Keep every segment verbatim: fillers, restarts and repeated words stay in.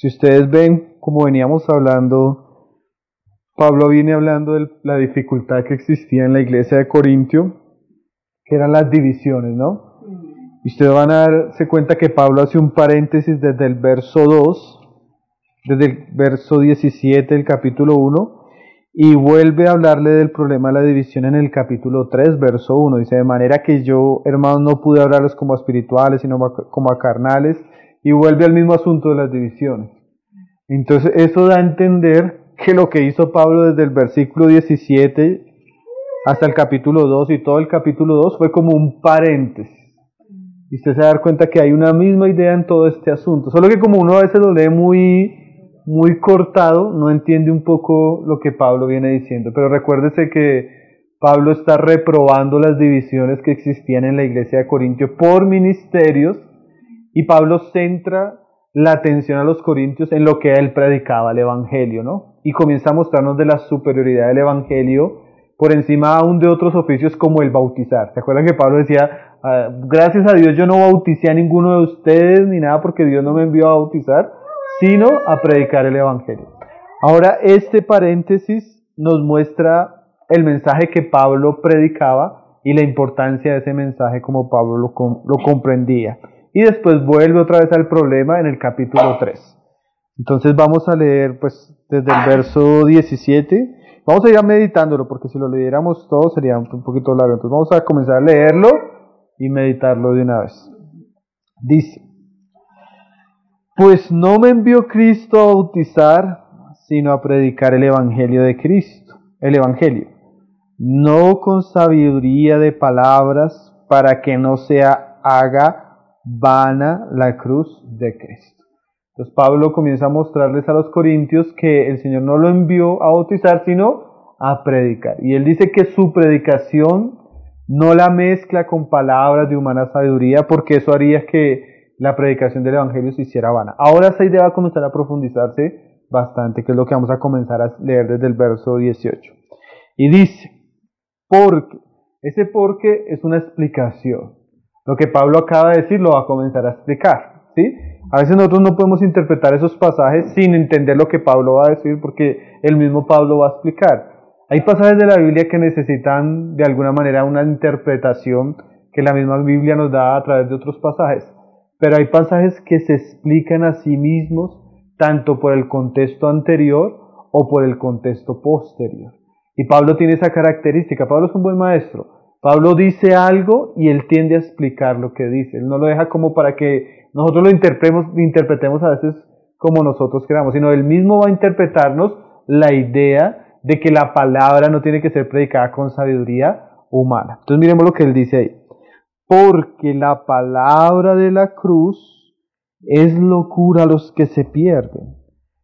Si ustedes ven, como veníamos hablando, Pablo viene hablando de la dificultad que existía en la iglesia de Corintio, que eran las divisiones, ¿no? Y ustedes van a darse cuenta que Pablo hace un paréntesis desde el verso dos, desde el verso diecisiete del capítulo uno, y vuelve a hablarle del problema de la división en el capítulo tres, verso uno. Dice, de manera que yo, hermanos, no pude hablarles como a espirituales, sino como a carnales, y vuelve al mismo asunto de las divisiones. Entonces, eso da a entender que lo que hizo Pablo desde el versículo diecisiete hasta el capítulo dos y todo el capítulo dos fue como un paréntesis. Y usted se va a dar cuenta que hay una misma idea en todo este asunto. Solo que como uno a veces lo lee muy, muy cortado, no entiende un poco lo que Pablo viene diciendo. Pero recuérdese que Pablo está reprobando las divisiones que existían en la iglesia de Corintio por ministerios, y Pablo centra la atención a los corintios en lo que él predicaba, el evangelio, ¿no? Y comienza a mostrarnos de la superioridad del evangelio por encima aún de otros oficios como el bautizar. ¿Se acuerdan que Pablo decía, ah, gracias a Dios yo no bauticé a ninguno de ustedes ni nada porque Dios no me envió a bautizar, sino a predicar el evangelio? Ahora este paréntesis nos muestra el mensaje que Pablo predicaba y la importancia de ese mensaje como Pablo lo, lo comprendía. Y después vuelve otra vez al problema en el capítulo tres. Entonces vamos a leer pues desde el verso diecisiete. Vamos a ir meditándolo porque si lo leyéramos todo sería un poquito largo. Entonces vamos a comenzar a leerlo y meditarlo de una vez. Dice, pues no me envió Cristo a bautizar, sino a predicar el evangelio de Cristo, el evangelio, no con sabiduría de palabras, para que no se haga vana la cruz de Cristo. Entonces Pablo comienza a mostrarles a los corintios que el Señor no lo envió a bautizar, sino a predicar. Y él dice que su predicación no la mezcla con palabras de humana sabiduría, porque eso haría que la predicación del evangelio se hiciera vana. Ahora esa idea va a comenzar a profundizarse bastante, que es lo que vamos a comenzar a leer desde el verso dieciocho. Y dice, porque, ese porque es una explicación. Lo que Pablo acaba de decir lo va a comenzar a explicar, ¿sí? A veces nosotros no podemos interpretar esos pasajes sin entender lo que Pablo va a decir, porque el mismo Pablo va a explicar. Hay pasajes de la Biblia que necesitan de alguna manera una interpretación que la misma Biblia nos da a través de otros pasajes, pero hay pasajes que se explican a sí mismos tanto por el contexto anterior o por el contexto posterior. Y Pablo tiene esa característica. Pablo es un buen maestro. Pablo dice algo y él tiende a explicar lo que dice. Él no lo deja como para que nosotros lo interpretemos, interpretemos a veces como nosotros queramos, sino él mismo va a interpretarnos la idea de que la palabra no tiene que ser predicada con sabiduría humana. Entonces miremos lo que él dice ahí. Porque la palabra de la cruz es locura a los que se pierden,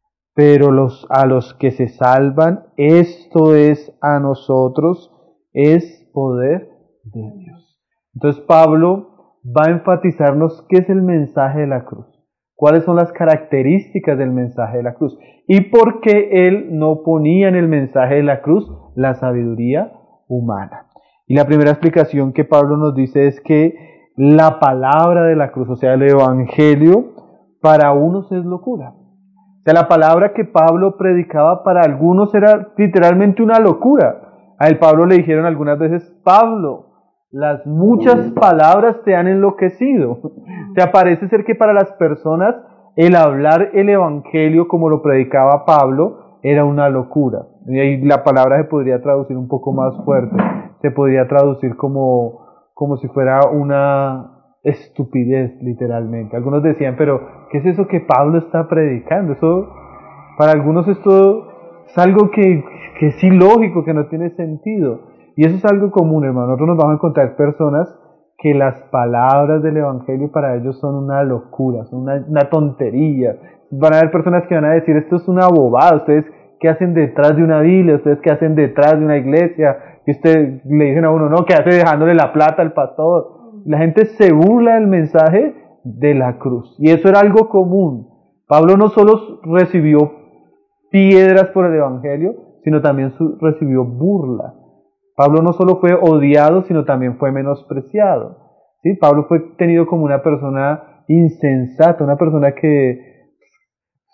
pero los, a los que se salvan, esto es a nosotros, es poder de Dios. Entonces Pablo va a enfatizarnos qué es el mensaje de la cruz, cuáles son las características del mensaje de la cruz y por qué él no ponía en el mensaje de la cruz la sabiduría humana. Y la primera explicación que Pablo nos dice es que la palabra de la cruz, o sea, el evangelio, para unos es locura. O sea, la palabra que Pablo predicaba para algunos era literalmente una locura. A él Pablo le dijeron algunas veces, Pablo, las muchas palabras te han enloquecido. O sea, parece ser que para las personas el hablar el evangelio como lo predicaba Pablo era una locura. Y ahí la palabra se podría traducir un poco más fuerte. Se podría traducir como, como si fuera una estupidez, literalmente. Algunos decían, pero ¿qué es eso que Pablo está predicando? Eso, para algunos esto es algo que, que es ilógico, que no tiene sentido. Y eso es algo común, hermano. Nosotros nos vamos a encontrar personas que las palabras del evangelio para ellos son una locura, son una, una tontería. Van a haber personas que van a decir, esto es una bobada, ustedes qué hacen detrás de una Biblia, ustedes qué hacen detrás de una iglesia, y ustedes le dicen a uno, no, ¿qué hace dejándole la plata al pastor? La gente se burla del mensaje de la cruz, y eso era algo común. Pablo no solo recibió piedras por el evangelio, sino también su, recibió burla. Pablo no solo fue odiado, sino también fue menospreciado. ¿Sí? Pablo fue tenido como una persona insensata, una persona que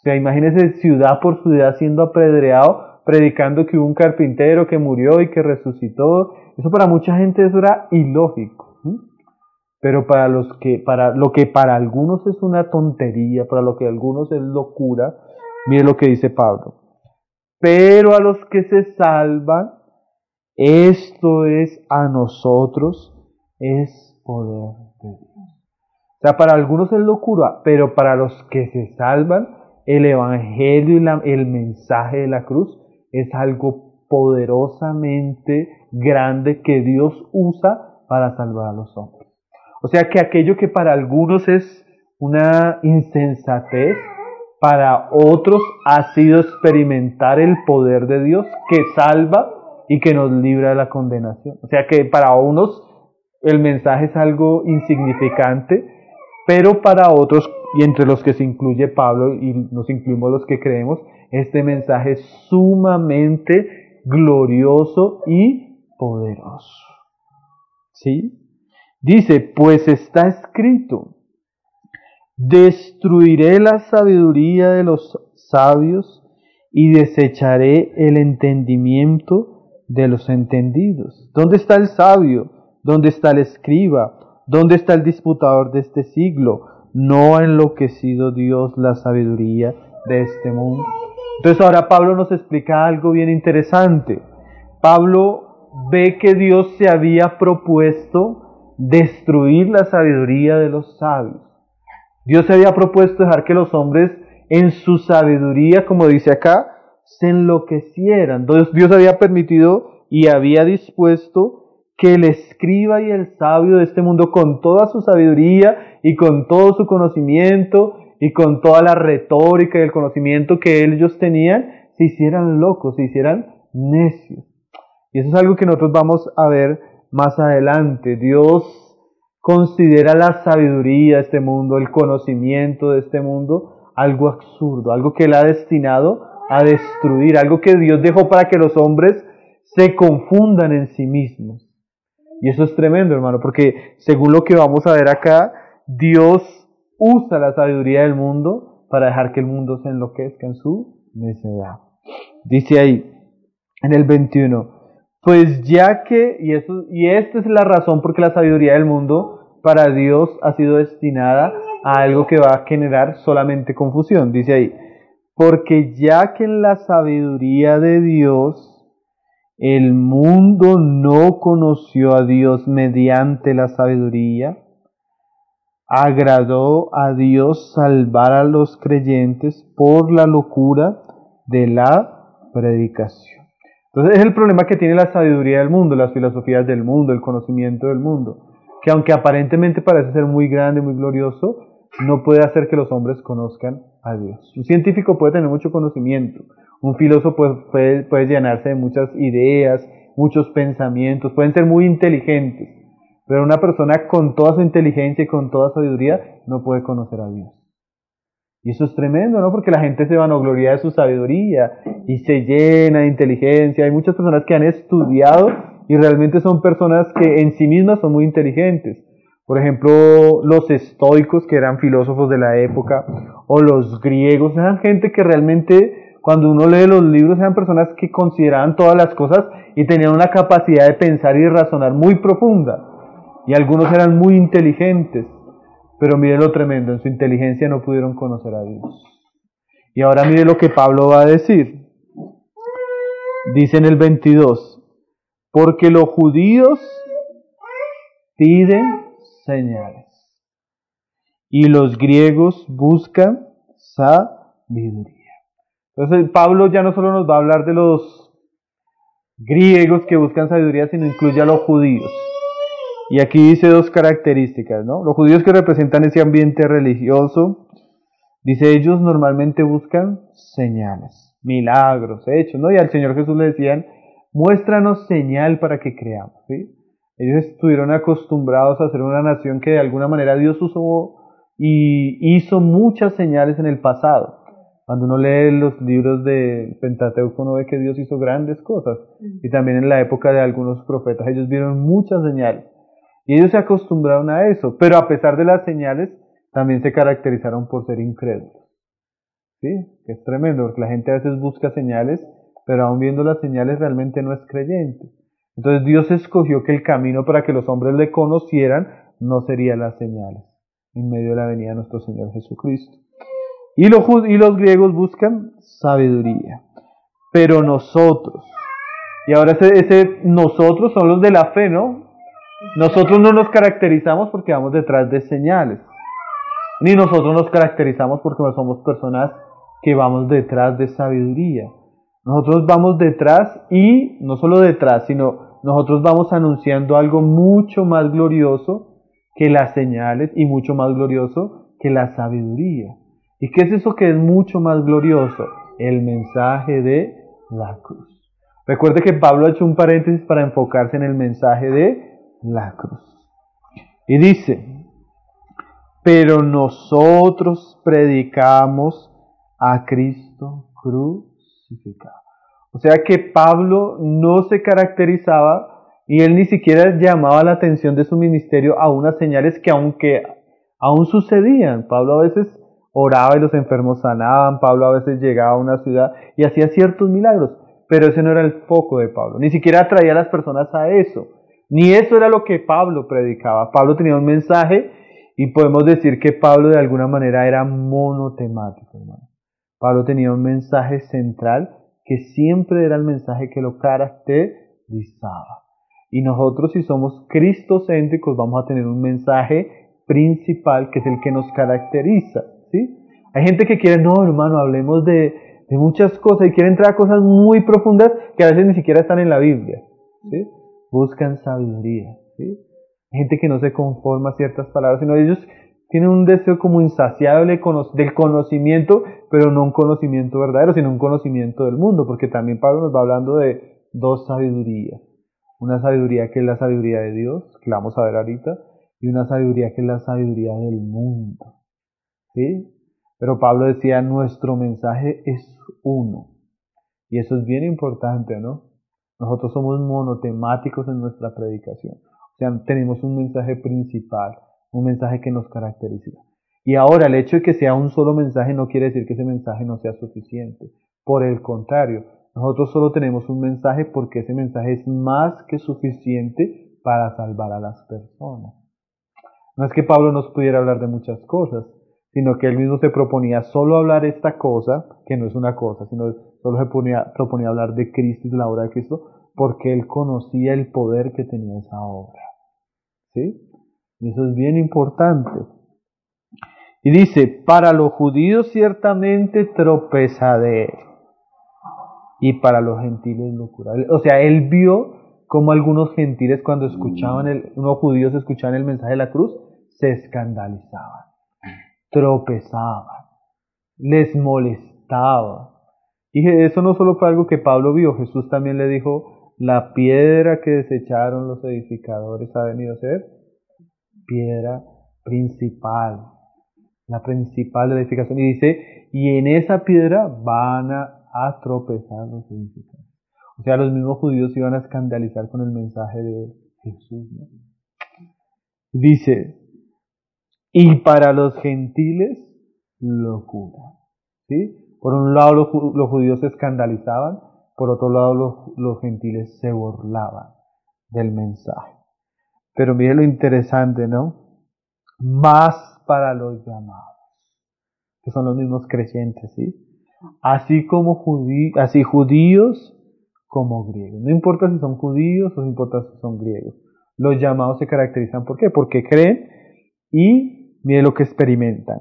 sea, imagínese ciudad por ciudad siendo apedreado, predicando que hubo un carpintero que murió y que resucitó. Eso para mucha gente eso era ilógico. ¿sí? Pero para los que, para lo que para algunos es una tontería, para lo que algunos es locura, mire lo que dice Pablo. Pero a los que se salvan, esto es a nosotros, es poder de Dios. O sea, para algunos es locura, pero para los que se salvan, el evangelio y la, el mensaje de la cruz es algo poderosamente grande que Dios usa para salvar a los hombres. O sea que aquello que para algunos es una insensatez, para otros ha sido experimentar el poder de Dios que salva y que nos libra de la condenación. O sea que para unos el mensaje es algo insignificante, pero para otros, y entre los que se incluye Pablo y nos incluimos los que creemos, este mensaje es sumamente glorioso y poderoso. ¿Sí? Dice, pues está escrito, destruiré la sabiduría de los sabios y desecharé el entendimiento de los entendidos. ¿Dónde está el sabio? ¿Dónde está el escriba? ¿Dónde está el disputador de este siglo? ¿No ha enloquecido Dios la sabiduría de este mundo? Entonces ahora Pablo nos explica algo bien interesante. Pablo ve que Dios se había propuesto destruir la sabiduría de los sabios. Dios se había propuesto dejar que los hombres en su sabiduría, como dice acá, se enloquecieran. Entonces Dios había permitido y había dispuesto que el escriba y el sabio de este mundo, con toda su sabiduría y con todo su conocimiento y con toda la retórica y el conocimiento que ellos tenían, se hicieran locos, se hicieran necios. Y eso es algo que nosotros vamos a ver más adelante. Dios considera la sabiduría de este mundo, el conocimiento de este mundo, algo absurdo, algo que Él ha destinado a destruir, algo que Dios dejó para que los hombres se confundan en sí mismos. Y eso es tremendo, hermano, porque según lo que vamos a ver acá, Dios usa la sabiduría del mundo para dejar que el mundo se enloquezca en su necedad. Dice ahí, en el veintiuno, pues ya que, y, eso, y esta es la razón por qué la sabiduría del mundo para Dios ha sido destinada a algo que va a generar solamente confusión. Dice ahí, porque ya que en la sabiduría de Dios el mundo no conoció a Dios mediante la sabiduría, agradó a Dios salvar a los creyentes por la locura de la predicación. Entonces es el problema que tiene la sabiduría del mundo, las filosofías del mundo, el conocimiento del mundo, que aunque aparentemente parece ser muy grande, muy glorioso, no puede hacer que los hombres conozcan a Dios. Un científico puede tener mucho conocimiento, un filósofo puede, puede llenarse de muchas ideas, muchos pensamientos, pueden ser muy inteligentes, pero una persona con toda su inteligencia y con toda sabiduría no puede conocer a Dios. Y eso es tremendo, ¿no? Porque la gente se vanagloria de su sabiduría y se llena de inteligencia. Hay muchas personas que han estudiado y realmente son personas que en sí mismas son muy inteligentes. Por ejemplo, los estoicos, que eran filósofos de la época, o los griegos, eran gente que realmente, cuando uno lee los libros, eran personas que consideraban todas las cosas y tenían una capacidad de pensar y de razonar muy profunda. Y algunos eran muy inteligentes, pero mire lo tremendo, en su inteligencia no pudieron conocer a Dios. Y ahora mire lo que Pablo va a decir. Dice en el veintidós, porque los judíos piden señales y los griegos buscan sabiduría. Entonces Pablo ya no solo nos va a hablar de los griegos que buscan sabiduría, sino incluye a los judíos. Y aquí dice dos características, ¿no? Los judíos que representan ese ambiente religioso, dice, ellos normalmente buscan señales, milagros, hechos, ¿no? Y al Señor Jesús le decían, muéstranos señal para que creamos, ¿sí? Ellos estuvieron acostumbrados a ser una nación que de alguna manera Dios usó y hizo muchas señales en el pasado. Cuando uno lee los libros de Pentateuco, uno ve que Dios hizo grandes cosas. Y también en la época de algunos profetas, ellos vieron muchas señales. Y ellos se acostumbraron a eso, pero a pesar de las señales, también se caracterizaron por ser incrédulos. ¿sí? Que es tremendo, porque la gente a veces busca señales, pero aún viendo las señales realmente no es creyente. Entonces Dios escogió que el camino para que los hombres le conocieran no sería las señales, en medio de la venida de nuestro Señor Jesucristo. Y los, y los griegos buscan sabiduría. Pero nosotros, y ahora ese, ese nosotros son los de la fe, ¿no? Nosotros no nos caracterizamos porque vamos detrás de señales, ni nosotros nos caracterizamos porque no somos personas que vamos detrás de sabiduría. Nosotros vamos detrás y no solo detrás, sino nosotros vamos anunciando algo mucho más glorioso que las señales y mucho más glorioso que la sabiduría. ¿Y qué es eso que es mucho más glorioso? El mensaje de la cruz. Recuerde que Pablo ha hecho un paréntesis para enfocarse en el mensaje de la cruz. Y dice, pero nosotros predicamos a Cristo crucificado. O sea que Pablo no se caracterizaba y él ni siquiera llamaba la atención de su ministerio a unas señales que aunque aún sucedían. Pablo a veces oraba y los enfermos sanaban, Pablo a veces llegaba a una ciudad y hacía ciertos milagros, pero ese no era el foco de Pablo, ni siquiera atraía a las personas a eso, ni eso era lo que Pablo predicaba. Pablo tenía un mensaje y podemos decir que Pablo de alguna manera era monotemático, hermano. Pablo tenía un mensaje central que siempre era el mensaje que lo caracterizaba. Y nosotros, si somos cristocéntricos, vamos a tener un mensaje principal que es el que nos caracteriza, ¿sí? Hay gente que quiere, no, hermano, hablemos de, de muchas cosas y quiere entrar a cosas muy profundas que a veces ni siquiera están en la Biblia, ¿sí? Buscan sabiduría, ¿sí? Hay gente que no se conforma a ciertas palabras, sino ellos tienen un deseo como insaciable del conocimiento, pero no un conocimiento verdadero, sino un conocimiento del mundo, porque también Pablo nos va hablando de dos sabidurías. Una sabiduría que es la sabiduría de Dios, que la vamos a ver ahorita, y una sabiduría que es la sabiduría del mundo, ¿sí? Pero Pablo decía, nuestro mensaje es uno, y eso es bien importante, ¿no? Nosotros somos monotemáticos en nuestra predicación, o sea, tenemos un mensaje principal, un mensaje que nos caracteriza. Y ahora, el hecho de que sea un solo mensaje no quiere decir que ese mensaje no sea suficiente. Por el contrario, nosotros solo tenemos un mensaje porque ese mensaje es más que suficiente para salvar a las personas. No es que Pablo nos pudiera hablar de muchas cosas, sino que él mismo se proponía solo hablar esta cosa, que no es una cosa, sino solo se ponía, proponía hablar de Cristo y de la obra de Cristo, porque él conocía el poder que tenía esa obra. ¿Sí? Y eso es bien importante. Y dice, para los judíos ciertamente tropezadero, y para los gentiles locura. O sea, él vio como algunos gentiles cuando escuchaban, el, unos judíos escuchaban el mensaje de la cruz, se escandalizaban, tropezaban, les molestaba. Y eso no solo fue algo que Pablo vio, Jesús también le dijo, la piedra que desecharon los edificadores ha venido a ser piedra principal, la principal de la edificación. Y dice, y en esa piedra van a, a tropezar los edificadores. O sea, los mismos judíos se iban a escandalizar con el mensaje de Jesús, ¿no? Dice, y para los gentiles, locura. ¿Sí? Por un lado los, los judíos se escandalizaban, por otro lado los, los gentiles se burlaban del mensaje. Pero mire lo interesante, ¿no? Más para los llamados, que son los mismos creyentes, ¿sí? Así como judí, así judíos como griegos. No importa si son judíos o no importa si son griegos. Los llamados se caracterizan ¿por qué? Porque creen y mire lo que experimentan.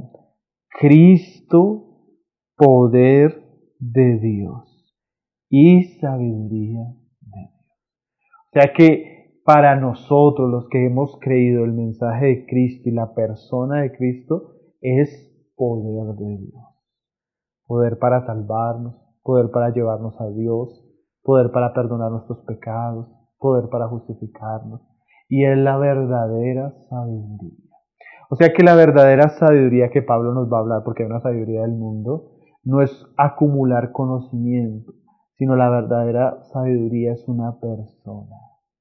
Cristo, poder de Dios y sabiduría de Dios. O sea que para nosotros los que hemos creído el mensaje de Cristo y la persona de Cristo es poder de Dios. Poder para salvarnos, poder para llevarnos a Dios, poder para perdonar nuestros pecados, poder para justificarnos. Y es la verdadera sabiduría. O sea que la verdadera sabiduría que Pablo nos va a hablar, porque hay una sabiduría del mundo, no es acumular conocimiento, sino la verdadera sabiduría es una persona.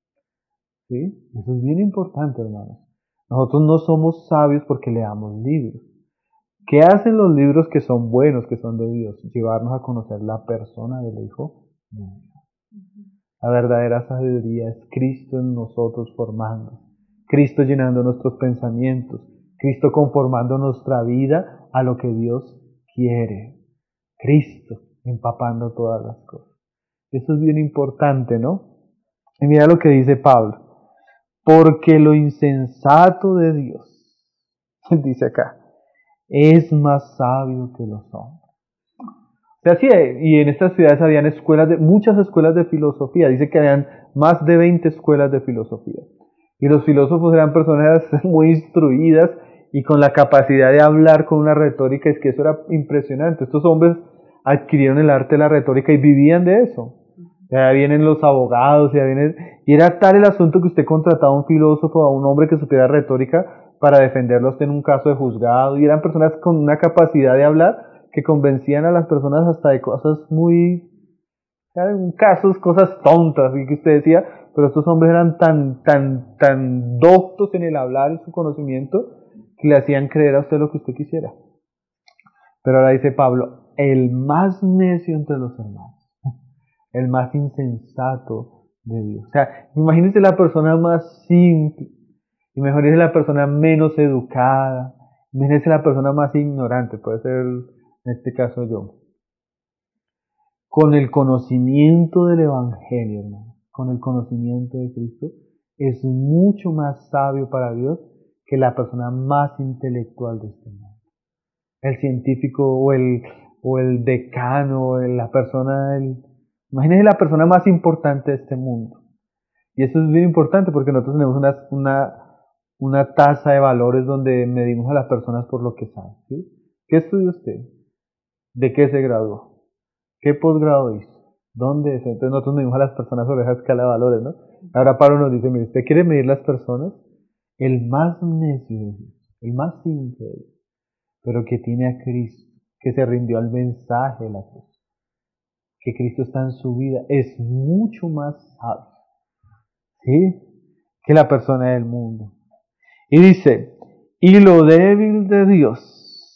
¿Sí? Eso es bien importante, hermanos. Nosotros no somos sabios porque leamos libros. ¿Qué hacen los libros que son buenos, que son de Dios? Llevarnos a conocer la persona del Hijo de Dios. La verdadera sabiduría es Cristo en nosotros formando, Cristo llenando nuestros pensamientos, Cristo conformando nuestra vida a lo que Dios quiere, Cristo empapando todas las cosas. Eso es bien importante, ¿no? Y mira lo que dice Pablo, porque lo insensato de Dios, dice acá, es más sabio que los hombres. O sea, sí, y en estas ciudades habían escuelas de, muchas escuelas de filosofía. Dice que habían más de veinte escuelas de filosofía. Y los filósofos eran personas muy instruidas y con la capacidad de hablar con una retórica. Es que eso era impresionante. Estos hombres adquirieron el arte de la retórica y vivían de eso. Ya vienen los abogados, ya vienen, y era tal el asunto que usted contrataba a un filósofo, a un hombre que supiera retórica para defenderlo a usted en un caso de juzgado. Y eran personas con una capacidad de hablar que convencían a las personas hasta de cosas muy, en casos, cosas tontas, y que usted decía, pero estos hombres eran tan, tan, tan doctos en el hablar y su conocimiento, que le hacían creer a usted lo que usted quisiera. Pero ahora dice Pablo, el más necio entre los hermanos, el más insensato de Dios. O sea, imagínense la persona más simple, imagínense la persona menos educada, imagínense la persona más ignorante, puede ser en este caso yo, con el conocimiento del Evangelio, hermano, con el conocimiento de Cristo, es mucho más sabio para Dios que la persona más intelectual de este mundo. El científico o el, o el decano, o la persona, el, imagínense la persona más importante de este mundo. Y eso es bien importante porque nosotros tenemos una, una, una tasa de valores donde medimos a las personas por lo que saben, ¿sí? ¿Qué estudió usted? ¿De qué se graduó? ¿Qué posgrado hizo? ¿Dónde es? Entonces nosotros medimos a las personas sobre esa escala de valores, ¿no? Ahora Pablo nos dice, mire, ¿usted quiere medir las personas? El más necio de Dios, el más simple de Dios, pero que tiene a Cristo, que se rindió al mensaje de la cruz, que Cristo está en su vida, es mucho más sabio, ¿sí?, que la persona del mundo. Y dice, y lo débil de Dios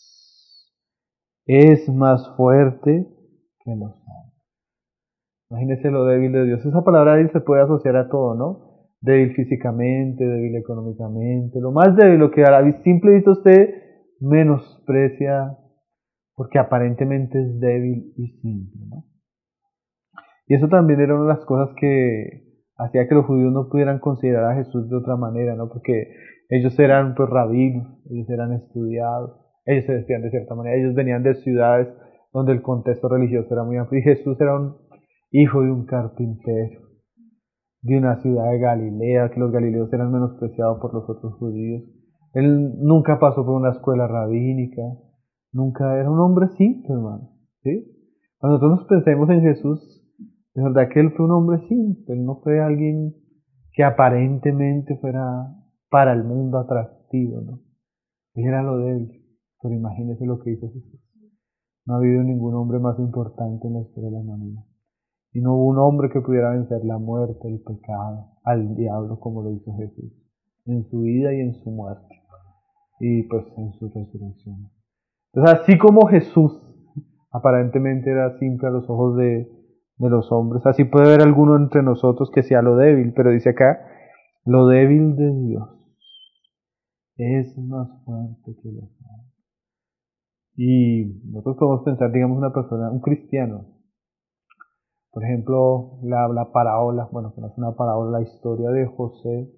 es más fuerte que los hombres. Imagínese lo débil de Dios. Esa palabra débil se puede asociar a todo, ¿no? Débil físicamente, débil económicamente, lo más débil, lo que a la simple vista usted menosprecia porque aparentemente es débil y simple, ¿no? Y eso también era una de las cosas que hacía que los judíos no pudieran considerar a Jesús de otra manera, ¿no? Porque ellos eran pues rabinos, ellos eran estudiados, ellos se vestían de cierta manera, ellos venían de ciudades donde el contexto religioso era muy amplio, y Jesús era un hijo de un carpintero, de una ciudad de Galilea, que los galileos eran menospreciados por los otros judíos. Él nunca pasó por una escuela rabínica, nunca era un hombre simple, hermano, ¿sí? Cuando nosotros pensemos en Jesús, de verdad que él fue un hombre simple, él no fue alguien que aparentemente fuera para el mundo atractivo, ¿no? Él era lo de él, pero imagínese lo que hizo Jesús. No ha habido ningún hombre más importante en la historia de la humanidad. Y no hubo un hombre que pudiera vencer la muerte, el pecado, al diablo como lo hizo Jesús, en su vida y en su muerte, y pues en su resurrección. Entonces, así como Jesús aparentemente era simple a los ojos de, de los hombres, así puede haber alguno entre nosotros que sea lo débil, pero dice acá, lo débil de Dios es más fuerte que los hombres. Y nosotros podemos pensar, digamos, una persona, un cristiano, por ejemplo, la, la parábola, bueno, que no es una parábola, la historia de José,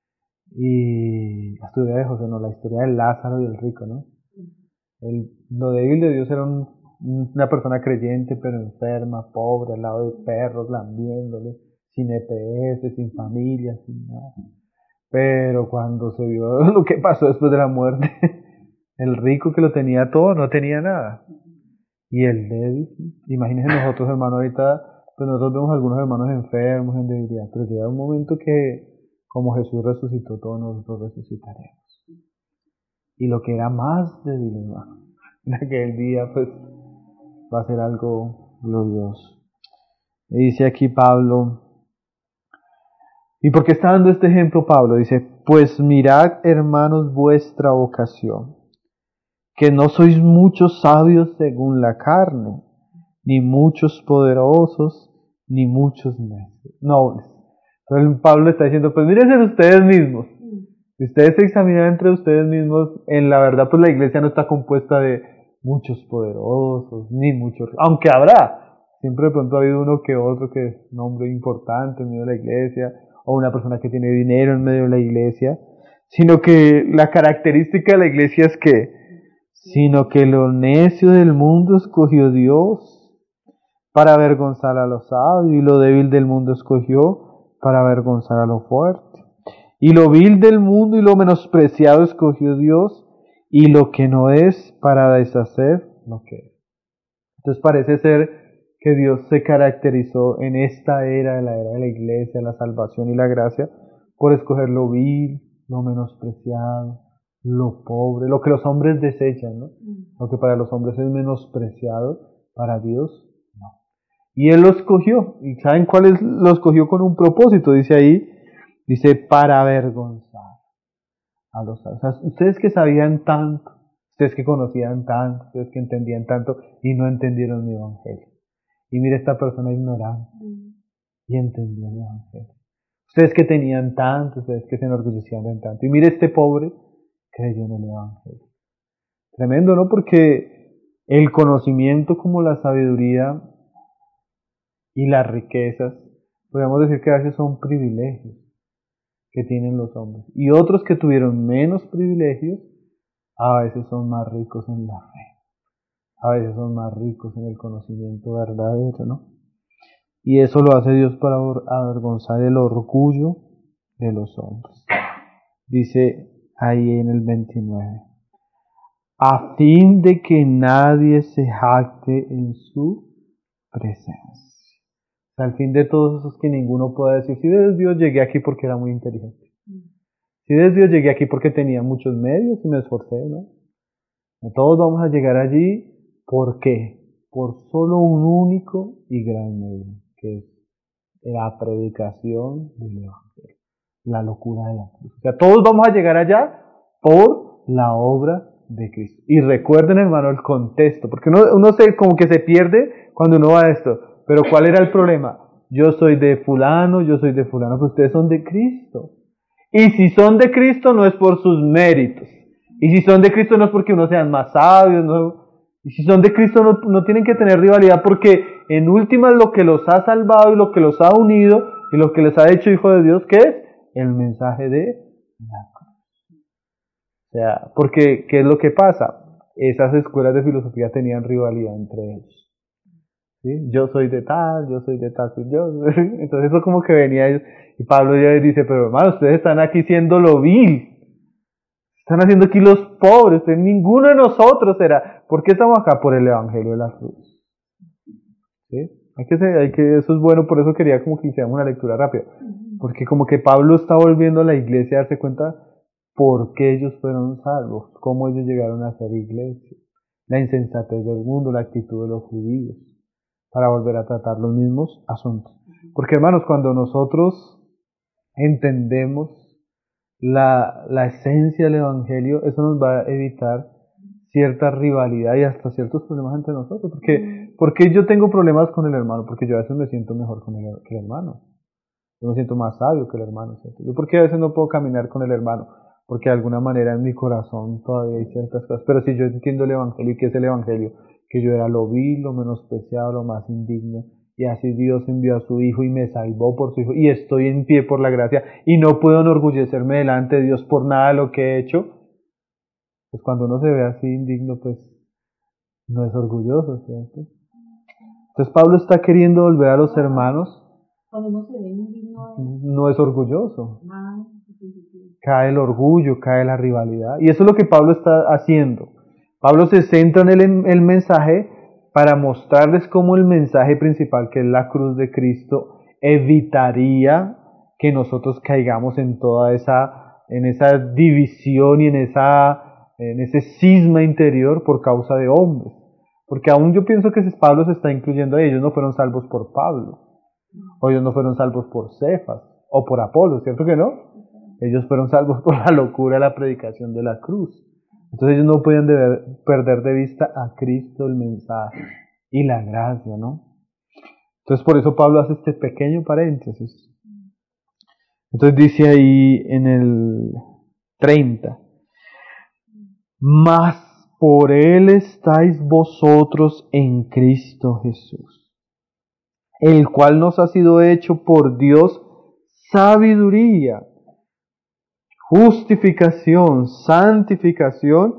y la historia de José, no, la historia de Lázaro y el rico, ¿no? El, lo débil de Dios era un, una persona creyente, pero enferma, pobre, al lado de perros, lambiéndole, sin E P S, sin familia, sin nada. Pero cuando se vio lo que pasó después de la muerte, el rico que lo tenía todo, no tenía nada. Y el débil, imagínense nosotros, hermanos, ahorita, pues nosotros vemos a algunos hermanos enfermos, en debilidad, pero llega un momento que, como Jesús resucitó, todos nosotros resucitaremos. Y lo que era más débil, hermano, en aquel día, pues, va a ser algo glorioso. Y dice aquí Pablo, ¿y por qué está dando este ejemplo Pablo? Dice, pues mirad, hermanos, vuestra vocación, que no sois muchos sabios según la carne, ni muchos poderosos, ni muchos necios, nobles. Entonces Pablo está diciendo, pues mírense ustedes mismos. Si ustedes se examinan entre ustedes mismos, en la verdad pues la iglesia no está compuesta de muchos poderosos, ni muchos, aunque habrá, siempre de pronto ha habido uno que otro que es un hombre importante en medio de la iglesia, o una persona que tiene dinero en medio de la iglesia, sino que la característica de la iglesia es que, sino que lo necio del mundo escogió Dios para avergonzar a los sabios, y lo débil del mundo escogió para avergonzar a lo fuerte. Y lo vil del mundo y lo menospreciado escogió Dios, y lo que no es para deshacer lo que es. Entonces parece ser que Dios se caracterizó en esta era, de la era de la iglesia, la salvación y la gracia, por escoger lo vil, lo menospreciado, lo pobre, lo que los hombres desechan, ¿no? Lo que para los hombres es menospreciado, para Dios no. Y Él lo escogió, y ¿saben cuál es? Lo escogió con un propósito, dice ahí, dice, para avergonzar a los sabios. O sea, ustedes que sabían tanto, ustedes que conocían tanto, ustedes que entendían tanto y no entendieron mi evangelio. Y mire esta persona ignorante y entendió el evangelio. Ustedes que tenían tanto, ustedes que se enorgullecían en tanto. Y mire este pobre creyó en el evangelio. Tremendo, ¿no? Porque el conocimiento como la sabiduría y las riquezas, podríamos decir que a veces son privilegios que tienen los hombres. Y otros que tuvieron menos privilegios, a veces son más ricos en la fe. A veces son más ricos en el conocimiento verdadero, ¿no? Y eso lo hace Dios para avergonzar el orgullo de los hombres. Dice ahí en el veintinueve, a fin de que nadie se jacte en su presencia. Al fin de todos esos que ninguno pueda decir, si de Dios llegué aquí porque era muy inteligente. Si de Dios llegué aquí porque tenía muchos medios y me esforcé, ¿no? Todos vamos a llegar allí, ¿por qué? Por solo un único y gran medio, que es la predicación del Evangelio, la locura de la cruz. O sea, todos vamos a llegar allá por la obra de Cristo. Y recuerden, hermano, el contexto, porque uno, uno se, como que se pierde cuando uno va a esto. Pero ¿cuál era el problema? Yo soy de fulano, yo soy de fulano, pero ustedes son de Cristo. Y si son de Cristo no es por sus méritos. Y si son de Cristo no es porque uno sean más sabios, no. Y si son de Cristo no, no tienen que tener rivalidad, porque en últimas lo que los ha salvado y lo que los ha unido y lo que les ha hecho hijo de Dios, ¿qué es? El mensaje de la cruz. O sea, porque ¿qué es lo que pasa? Esas escuelas de filosofía tenían rivalidad entre ellos. ¿Sí? Yo soy de tal, yo soy de tal, soy yo. Entonces eso como que venía ellos. Y Pablo ya les dice, pero hermano, ustedes están aquí siendo lo vil. Están haciendo aquí los pobres. Ustedes, ninguno de nosotros será. ¿Por qué estamos acá? Por el evangelio de la cruz. ¿Sí? Hay que, hay que, eso es bueno, por eso quería como que hiciéramos una lectura rápida. Porque como que Pablo está volviendo a la iglesia a darse cuenta por qué ellos fueron salvos, cómo ellos llegaron a ser iglesia, la insensatez del mundo, la actitud de los judíos, para volver a tratar los mismos asuntos. Porque hermanos, cuando nosotros entendemos la, la esencia del evangelio, eso nos va a evitar cierta rivalidad y hasta ciertos problemas entre nosotros. Porque, porque yo tengo problemas con el hermano, porque yo a veces me siento mejor con el, que el hermano. Yo me siento más sabio que el hermano, ¿cierto? Yo porque a veces no puedo caminar con el hermano, porque de alguna manera en mi corazón todavía hay ciertas cosas. Pero si yo entiendo el evangelio, ¿y qué es el evangelio? Que yo era lo vil, lo menospreciado, lo más indigno, y así Dios envió a su Hijo y me salvó por su Hijo, y estoy en pie por la gracia, y no puedo enorgullecerme delante de Dios por nada de lo que he hecho. Pues cuando uno se ve así indigno, pues no es orgulloso, ¿cierto? Entonces Pablo está queriendo volver a los hermanos. Cuando uno se ve indigno, no es orgulloso. ah, Cae el orgullo, cae la rivalidad, y eso es lo que Pablo está haciendo. Pablo se centra en el, el mensaje para mostrarles cómo el mensaje principal, que es la cruz de Cristo, evitaría que nosotros caigamos en toda esa, en esa división y en esa, en ese cisma interior por causa de hombres. Porque aún yo pienso que Pablo se está incluyendo a ellos, no fueron salvos por Pablo, o ellos no fueron salvos por Cefas, o por Apolo, ¿cierto que no? Ellos fueron salvos por la locura de la predicación de la cruz. Entonces ellos no podían deber, perder de vista a Cristo, el mensaje y la gracia, ¿no? Entonces por eso Pablo hace este pequeño paréntesis. Entonces dice ahí en el treinta, mas por él estáis vosotros en Cristo Jesús, el cual nos ha sido hecho por Dios sabiduría, justificación, santificación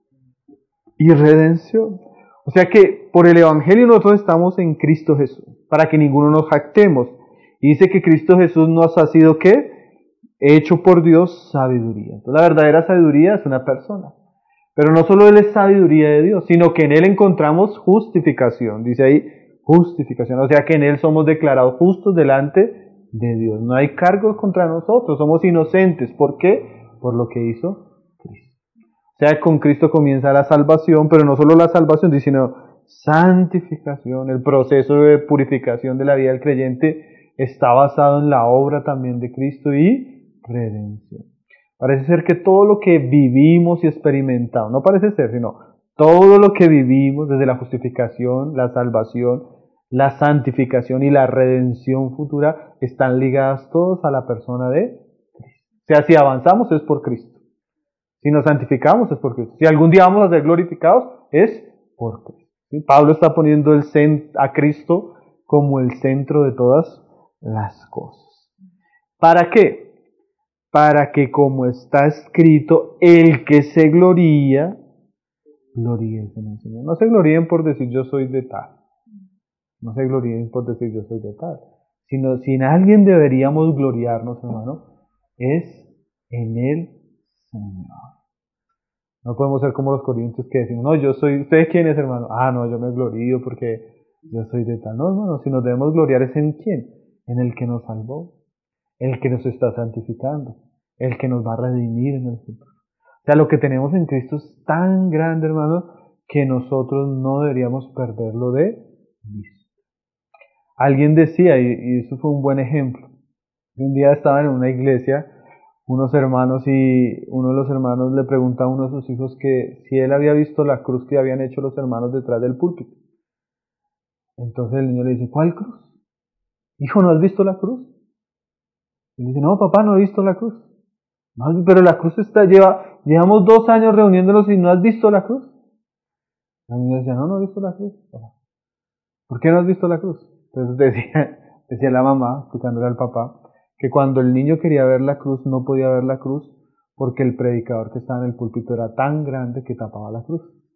y redención. O sea que por el Evangelio nosotros estamos en Cristo Jesús, para que ninguno nos jactemos. Y dice que Cristo Jesús nos ha sido ¿qué? Hecho por Dios sabiduría. Entonces la verdadera sabiduría es una persona. Pero no solo Él es sabiduría de Dios, sino que en Él encontramos justificación. Dice ahí, justificación. O sea que en Él somos declarados justos delante de Dios. No hay cargos contra nosotros, somos inocentes. ¿Por qué? Por lo que hizo Cristo. O sea, con Cristo comienza la salvación, pero no solo la salvación, sino santificación. El proceso de purificación de la vida del creyente está basado en la obra también de Cristo y redención. Parece ser que todo lo que vivimos y experimentamos, no parece ser, sino todo lo que vivimos, desde la justificación, la salvación, la santificación y la redención futura, están ligadas todos a la persona de Cristo. O sea, si avanzamos es por Cristo. Si nos santificamos es por Cristo. Si algún día vamos a ser glorificados es por Cristo. ¿Sí? Pablo está poniendo el cent- a Cristo como el centro de todas las cosas. ¿Para qué? Para que, como está escrito, el que se gloría, gloríese en el Señor. No se gloríen por decir yo soy de tal. No se gloríen por decir yo soy de tal. Sino, si en alguien deberíamos gloriarnos, hermano, es en el Señor. No podemos ser como los corintios que decimos, no, yo soy, ¿usted quién es, hermano? Ah, no, yo me glorío porque yo soy de tal. No, hermano, si nos debemos gloriar es en quién, en el que nos salvó, el que nos está santificando, el que nos va a redimir en el futuro. O sea, lo que tenemos en Cristo es tan grande, hermano, que nosotros no deberíamos perderlo de vista. Alguien decía, y, y eso fue un buen ejemplo, un día estaban en una iglesia unos hermanos y uno de los hermanos le pregunta a uno de sus hijos que si él había visto la cruz que habían hecho los hermanos detrás del púlpito. Entonces el niño le dice, ¿cuál cruz? Hijo, ¿no has visto la cruz? Y le dice, no, papá, no he visto la cruz. No, pero la cruz está, lleva, llevamos dos años reuniéndonos y no has visto la cruz. El niño decía, no, no he visto la cruz. ¿Por qué no has visto la cruz? Entonces decía, decía la mamá, explicándole al papá, que cuando el niño quería ver la cruz, no podía ver la cruz porque el predicador que estaba en el púlpito era tan grande que tapaba la cruz.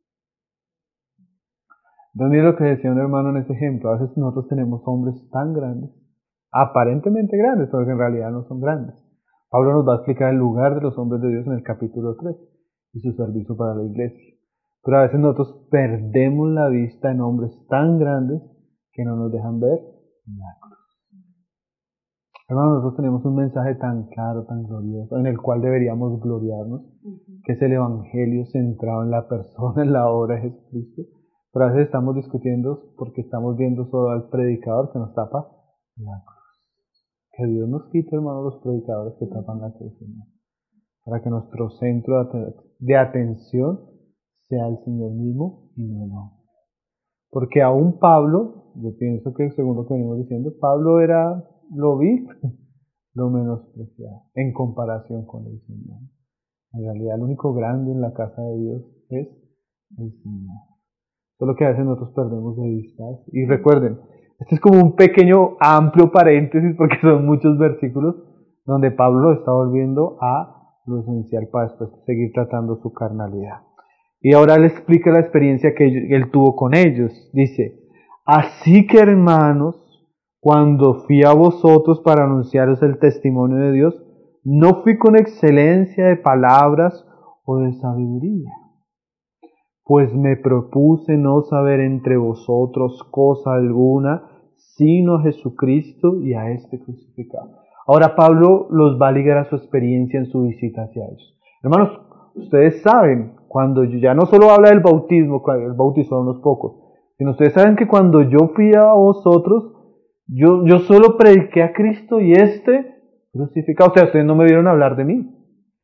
Entonces mira lo que decía un hermano en ese ejemplo. A veces nosotros tenemos hombres tan grandes, aparentemente grandes, pero que en realidad no son grandes. Pablo nos va a explicar el lugar de los hombres de Dios en el capítulo tres y su servicio para la iglesia. Pero a veces nosotros perdemos la vista en hombres tan grandes que no nos dejan ver la cruz. Hermanos, nosotros tenemos un mensaje tan claro, tan glorioso, en el cual deberíamos gloriarnos, uh-huh. que es el Evangelio centrado en la persona, en la obra de Jesucristo. Pero a veces estamos discutiendo porque estamos viendo solo al predicador que nos tapa la cruz. Que Dios nos quite, hermanos, los predicadores que tapan la cruz, hermano, para que nuestro centro de atención sea el Señor mismo y no el hombre. Porque aún Pablo, yo pienso que según lo que venimos diciendo, Pablo era lo vi, lo menospreciado en comparación con el Señor. En realidad, el único grande en la casa de Dios es el Señor. Solo que a veces nosotros perdemos de vista. Y recuerden, este es como un pequeño, amplio paréntesis, porque son muchos versículos donde Pablo está volviendo a lo esencial para después seguir tratando su carnalidad. Y ahora le explica la experiencia que él tuvo con ellos. Dice, así que hermanos, cuando fui a vosotros para anunciaros el testimonio de Dios, no fui con excelencia de palabras o de sabiduría, pues me propuse no saber entre vosotros cosa alguna, sino a Jesucristo y a este crucificado. Ahora Pablo los va a ligar a su experiencia en su visita hacia ellos. Hermanos, ustedes saben, cuando yo, ya no solo habla del bautismo, el bautizó a unos pocos, sino ustedes saben que cuando yo fui a vosotros, Yo, yo solo prediqué a Cristo y este crucificado. O sea, ustedes no me vieron hablar de mí. O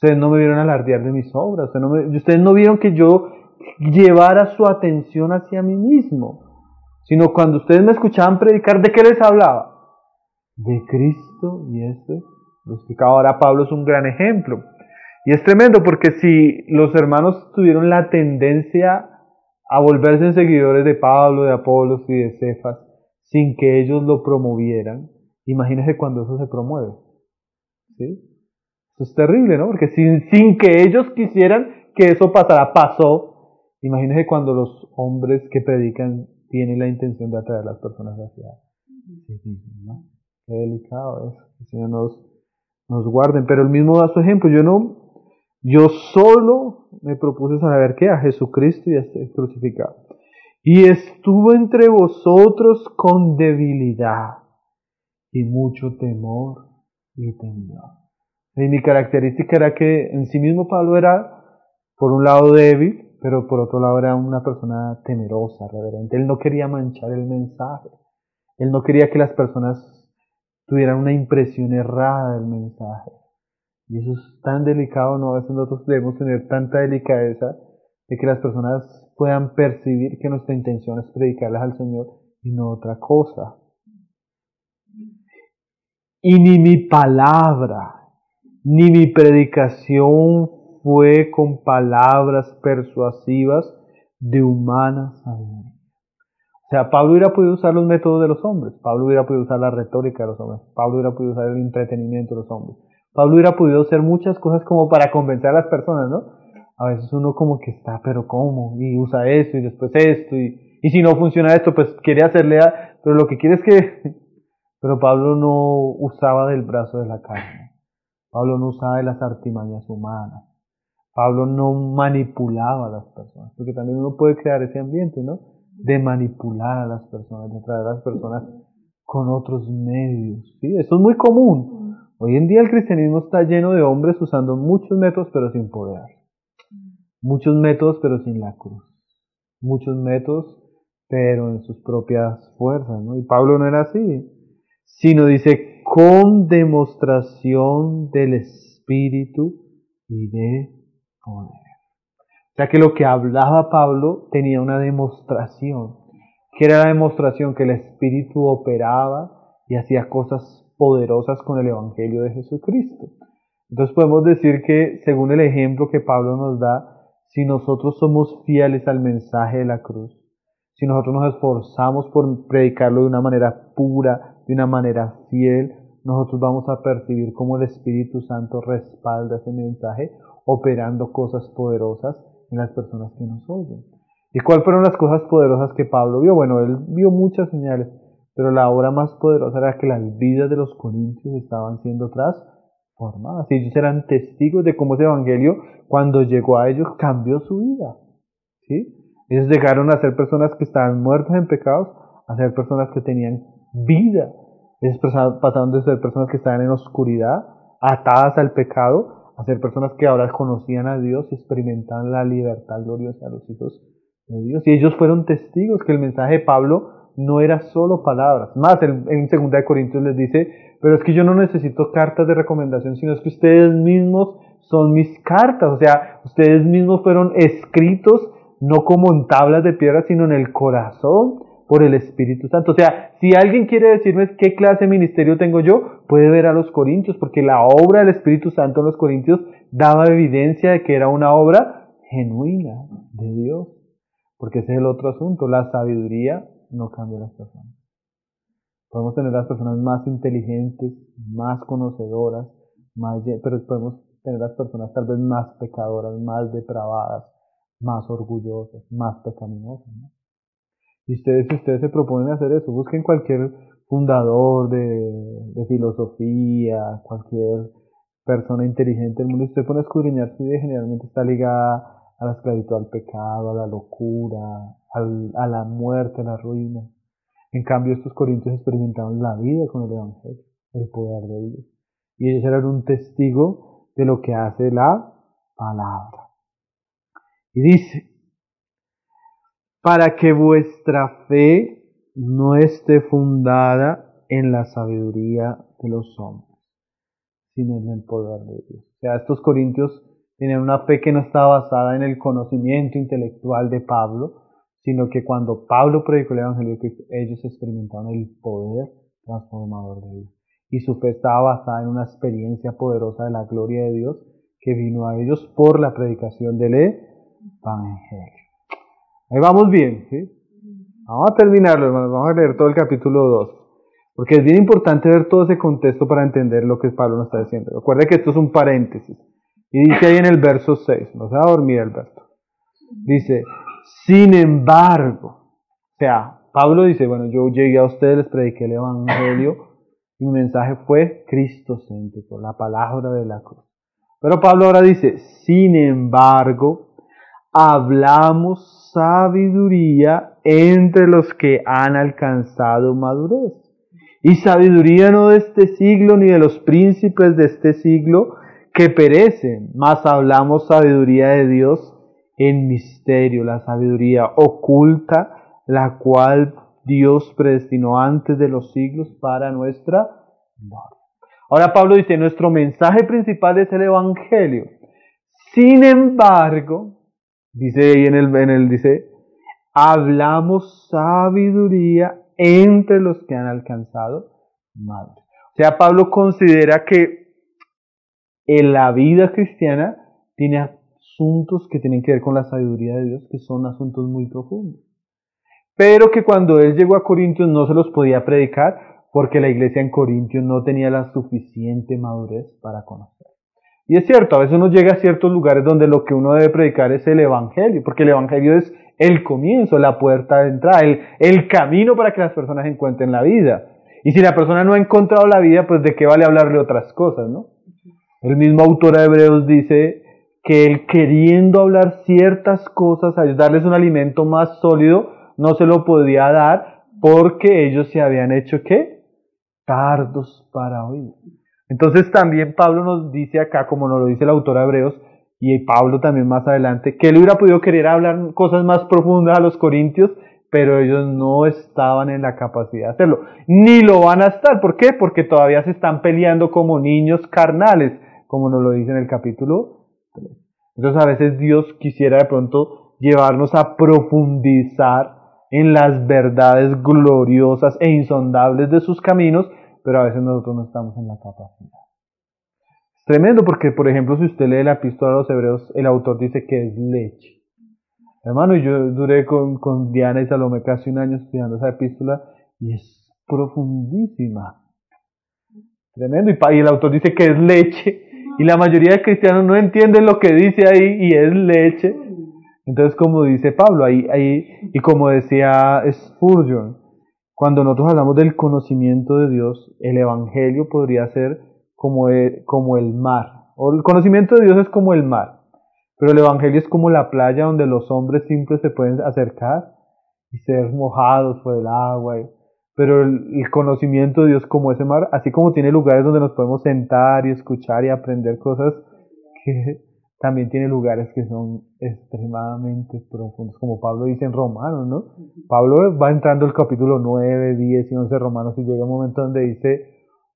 Ustedes no me vieron alardear de mis obras. Ustedes no, me, ustedes no vieron que yo llevara su atención hacia mí mismo. Sino cuando ustedes me escuchaban predicar, ¿de qué les hablaba? De Cristo y este lo explicaba. Ahora Pablo es un gran ejemplo. Y es tremendo porque si los hermanos tuvieron la tendencia a volverse seguidores de Pablo, de Apolos y de Cefas, sin que ellos lo promovieran, imagínense cuando eso se promueve. ¿Sí? Eso es terrible, ¿no? Porque sin, sin que ellos quisieran que eso pasara, pasó. Imagínense cuando los hombres que predican tienen la intención de atraer a las personas hacia sí mismos, ¿no? Qué delicado es. El Señor nos, nos guarden. Pero él mismo da su ejemplo. Yo no... Yo solo me propuse saber qué, a Jesucristo y a este crucificado. Y estuvo entre vosotros con debilidad y mucho temor y temblor. Y mi característica era que en sí mismo Pablo era, por un lado, débil, pero por otro lado era una persona temerosa, reverente. Él no quería manchar el mensaje. Él no quería que las personas tuvieran una impresión errada del mensaje. Y eso es tan delicado, ¿no? A veces nosotros debemos tener tanta delicadeza de que las personas puedan percibir que nuestra intención es predicarles al Señor y no otra cosa. Y ni mi palabra, ni mi predicación fue con palabras persuasivas de humana sabiduría. O sea, Pablo hubiera podido usar los métodos de los hombres, Pablo hubiera podido usar la retórica de los hombres, Pablo hubiera podido usar el entretenimiento de los hombres. Pablo hubiera podido hacer muchas cosas como para convencer a las personas, ¿no? A veces uno como que está, pero ¿cómo? Y usa esto y después esto y, y si no funciona esto, pues quiere hacerle a... Pero lo que quiere es que... Pero Pablo no usaba del brazo de la carne. Pablo no usaba de las artimañas humanas. Pablo no manipulaba a las personas. Porque también uno puede crear ese ambiente, ¿no? De manipular a las personas, de traer a las personas con otros medios, ¿sí? Eso es muy común. Hoy en día el cristianismo está lleno de hombres usando muchos métodos pero sin poder. Muchos métodos pero sin la cruz. Muchos métodos pero en sus propias fuerzas, ¿no? Y Pablo no era así, sino dice con demostración del Espíritu y de poder. O sea que lo que hablaba Pablo tenía una demostración. ¿Qué era la demostración? Que el Espíritu operaba y hacía cosas poderosas con el Evangelio de Jesucristo. Entonces podemos decir que, según el ejemplo que Pablo nos da, si nosotros somos fieles al mensaje de la cruz, si nosotros nos esforzamos por predicarlo de una manera pura, de una manera fiel, nosotros vamos a percibir cómo el Espíritu Santo respalda ese mensaje, operando cosas poderosas en las personas que nos oyen. ¿Y cuáles fueron las cosas poderosas que Pablo vio? Bueno, él vio muchas señales, pero la obra más poderosa era que las vidas de los corintios estaban siendo transformadas. Y ellos eran testigos de cómo ese evangelio, cuando llegó a ellos, cambió su vida. ¿Sí? Ellos llegaron a ser personas que estaban muertas en pecados, a ser personas que tenían vida. Ellos pasaron de ser personas que estaban en oscuridad, atadas al pecado, a ser personas que ahora conocían a Dios y experimentaban la libertad gloriosa de los hijos de Dios. Y ellos fueron testigos que el mensaje de Pablo no era solo palabras. Más, en, en segunda de Corintios les dice, pero es que yo no necesito cartas de recomendación, sino es que ustedes mismos son mis cartas. O sea, ustedes mismos fueron escritos no como en tablas de piedra, sino en el corazón por el Espíritu Santo. O sea, si alguien quiere decirme qué clase de ministerio tengo yo, puede ver a los corintios, porque la obra del Espíritu Santo en los corintios daba evidencia de que era una obra genuina de Dios. Porque ese es el otro asunto, la sabiduría no cambia a las personas. Podemos tener las personas más inteligentes, más conocedoras, más, pero podemos tener las personas tal vez más pecadoras, más depravadas, más orgullosas, más pecaminosas, ¿no? Y ustedes, si ustedes se proponen hacer eso, busquen cualquier fundador de, de filosofía, cualquier persona inteligente del mundo, y usted pone a escudriñar su vida, generalmente está ligada a la esclavitud, al pecado, a la locura, al, a la muerte, a la ruina. En cambio, estos corintios experimentaban la vida con el Evangelio, el poder de Dios. Y ellos eran un testigo de lo que hace la palabra. Y dice, para que vuestra fe no esté fundada en la sabiduría de los hombres, sino en el poder de Dios. O sea, estos corintios tenían una fe que no estaba basada en el conocimiento intelectual de Pablo, sino que cuando Pablo predicó el Evangelio de Cristo, ellos experimentaron el poder transformador de Dios. Y su fe estaba basada en una experiencia poderosa de la gloria de Dios que vino a ellos por la predicación del Evangelio. Ahí vamos bien, ¿sí? Vamos a terminarlo, hermanos. Vamos a leer todo el capítulo dos. Porque es bien importante ver todo ese contexto para entender lo que Pablo nos está diciendo. Recuerde que esto es un paréntesis. Y dice ahí en el verso seis, no se va a dormir Alberto. Dice, sin embargo, o sea, Pablo dice, bueno, yo llegué a ustedes, les prediqué el Evangelio, y mi mensaje fue cristocéntrico, la palabra de la cruz. Pero Pablo ahora dice, sin embargo, hablamos sabiduría entre los que han alcanzado madurez. Y sabiduría no de este siglo ni de los príncipes de este siglo que perecen, mas hablamos sabiduría de Dios en misterio, la sabiduría oculta, la cual Dios predestinó antes de los siglos para nuestra gloria. Ahora Pablo dice, nuestro mensaje principal es el Evangelio. Sin embargo, dice ahí en el, en el dice, hablamos sabiduría entre los que han alcanzado madurez. O sea, Pablo considera que en la vida cristiana tiene asuntos que tienen que ver con la sabiduría de Dios, que son asuntos muy profundos. Pero que cuando él llegó a Corintios no se los podía predicar porque la iglesia en Corintios no tenía la suficiente madurez para conocer. Y es cierto, a veces uno llega a ciertos lugares donde lo que uno debe predicar es el Evangelio, porque el Evangelio es el comienzo, la puerta de entrada, el, el camino para que las personas encuentren la vida. Y si la persona no ha encontrado la vida, pues de qué vale hablarle otras cosas, ¿no? El mismo autor de Hebreos dice que él queriendo hablar ciertas cosas, darles un alimento más sólido, no se lo podía dar porque ellos se habían hecho, ¿qué? Tardos para oír. Entonces también Pablo nos dice acá, como nos lo dice el autor de Hebreos, y Pablo también más adelante, que él hubiera podido querer hablar cosas más profundas a los corintios, pero ellos no estaban en la capacidad de hacerlo. Ni lo van a estar. ¿Por qué? Porque todavía se están peleando como niños carnales, como nos lo dice en el capítulo tres. Entonces a veces Dios quisiera de pronto llevarnos a profundizar en las verdades gloriosas e insondables de sus caminos, pero a veces nosotros no estamos en la capacidad. Es tremendo porque, por ejemplo, si usted lee la epístola a los Hebreos, el autor dice que es leche. Hermano, yo duré con, con Diana y Salomé casi un año estudiando esa epístola y es profundísima. Tremendo. Y, y el autor dice que es leche. Y la mayoría de cristianos no entienden lo que dice ahí y es leche. Entonces, como dice Pablo, ahí, ahí y como decía Spurgeon, cuando nosotros hablamos del conocimiento de Dios, el Evangelio podría ser como el, como el mar. O el conocimiento de Dios es como el mar. Pero el Evangelio es como la playa donde los hombres simples se pueden acercar y ser mojados por el agua. Pero el, el conocimiento de Dios como ese mar, así como tiene lugares donde nos podemos sentar y escuchar y aprender cosas, que también tiene lugares que son extremadamente profundos, como Pablo dice en Romanos, ¿no? Pablo va entrando el capítulo nueve, diez y once de Romanos y llega un momento donde dice,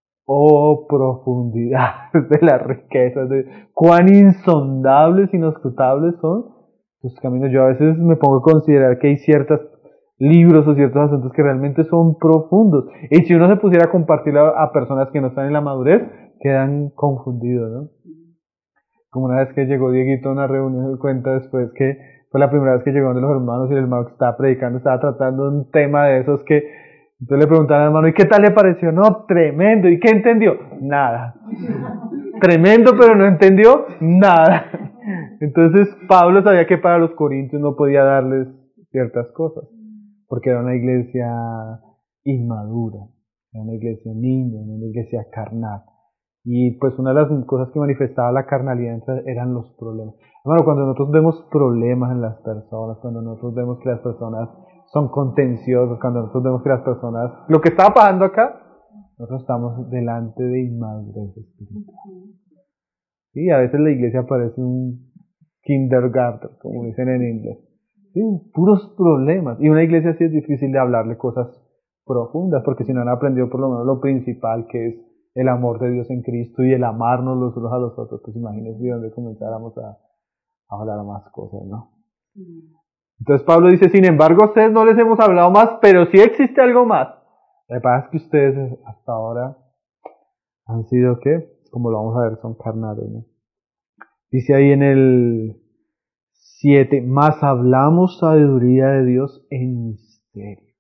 oh profundidad de las riquezas, de cuán insondables, inescrutables son tus caminos. Yo a veces me pongo a considerar que hay ciertos libros o ciertos asuntos que realmente son profundos. Y si uno se pusiera a compartirlo a personas que no están en la madurez, quedan confundidos, ¿no? Como una vez que llegó Dieguito a una reunión, él cuenta después que fue la primera vez que llegó donde los hermanos y el hermano que estaba predicando estaba tratando un tema de esos que entonces le preguntaban al hermano, ¿y qué tal le pareció? No, tremendo. ¿Y qué entendió? Nada. Tremendo, pero no entendió nada. Entonces Pablo sabía que para los corintios no podía darles ciertas cosas, porque era una iglesia inmadura, era una iglesia niña, una iglesia carnal. Y pues una de las cosas que manifestaba la carnalidad eran los problemas. Bueno, cuando nosotros vemos problemas en las personas, cuando nosotros vemos que las personas son contenciosas, cuando nosotros vemos que las personas... Lo que estaba pasando acá, nosotros estamos delante de inmadurez espiritual. Sí, a veces la iglesia parece un kindergarten, como dicen en inglés. Sí, puros problemas. Y una iglesia así es difícil de hablarle cosas profundas, porque si no han aprendido por lo menos lo principal, que es el amor de Dios en Cristo y el amarnos los unos a los otros. Pues imagínense de dónde comenzáramos a, a hablar más cosas, ¿no? Entonces Pablo dice, sin embargo, a ustedes no les hemos hablado más, pero sí existe algo más. Lo que pasa es que ustedes hasta ahora han sido, ¿qué? Como lo vamos a ver, son carnales, ¿no? Dice ahí en el siete, más hablamos sabiduría de Dios en misterio,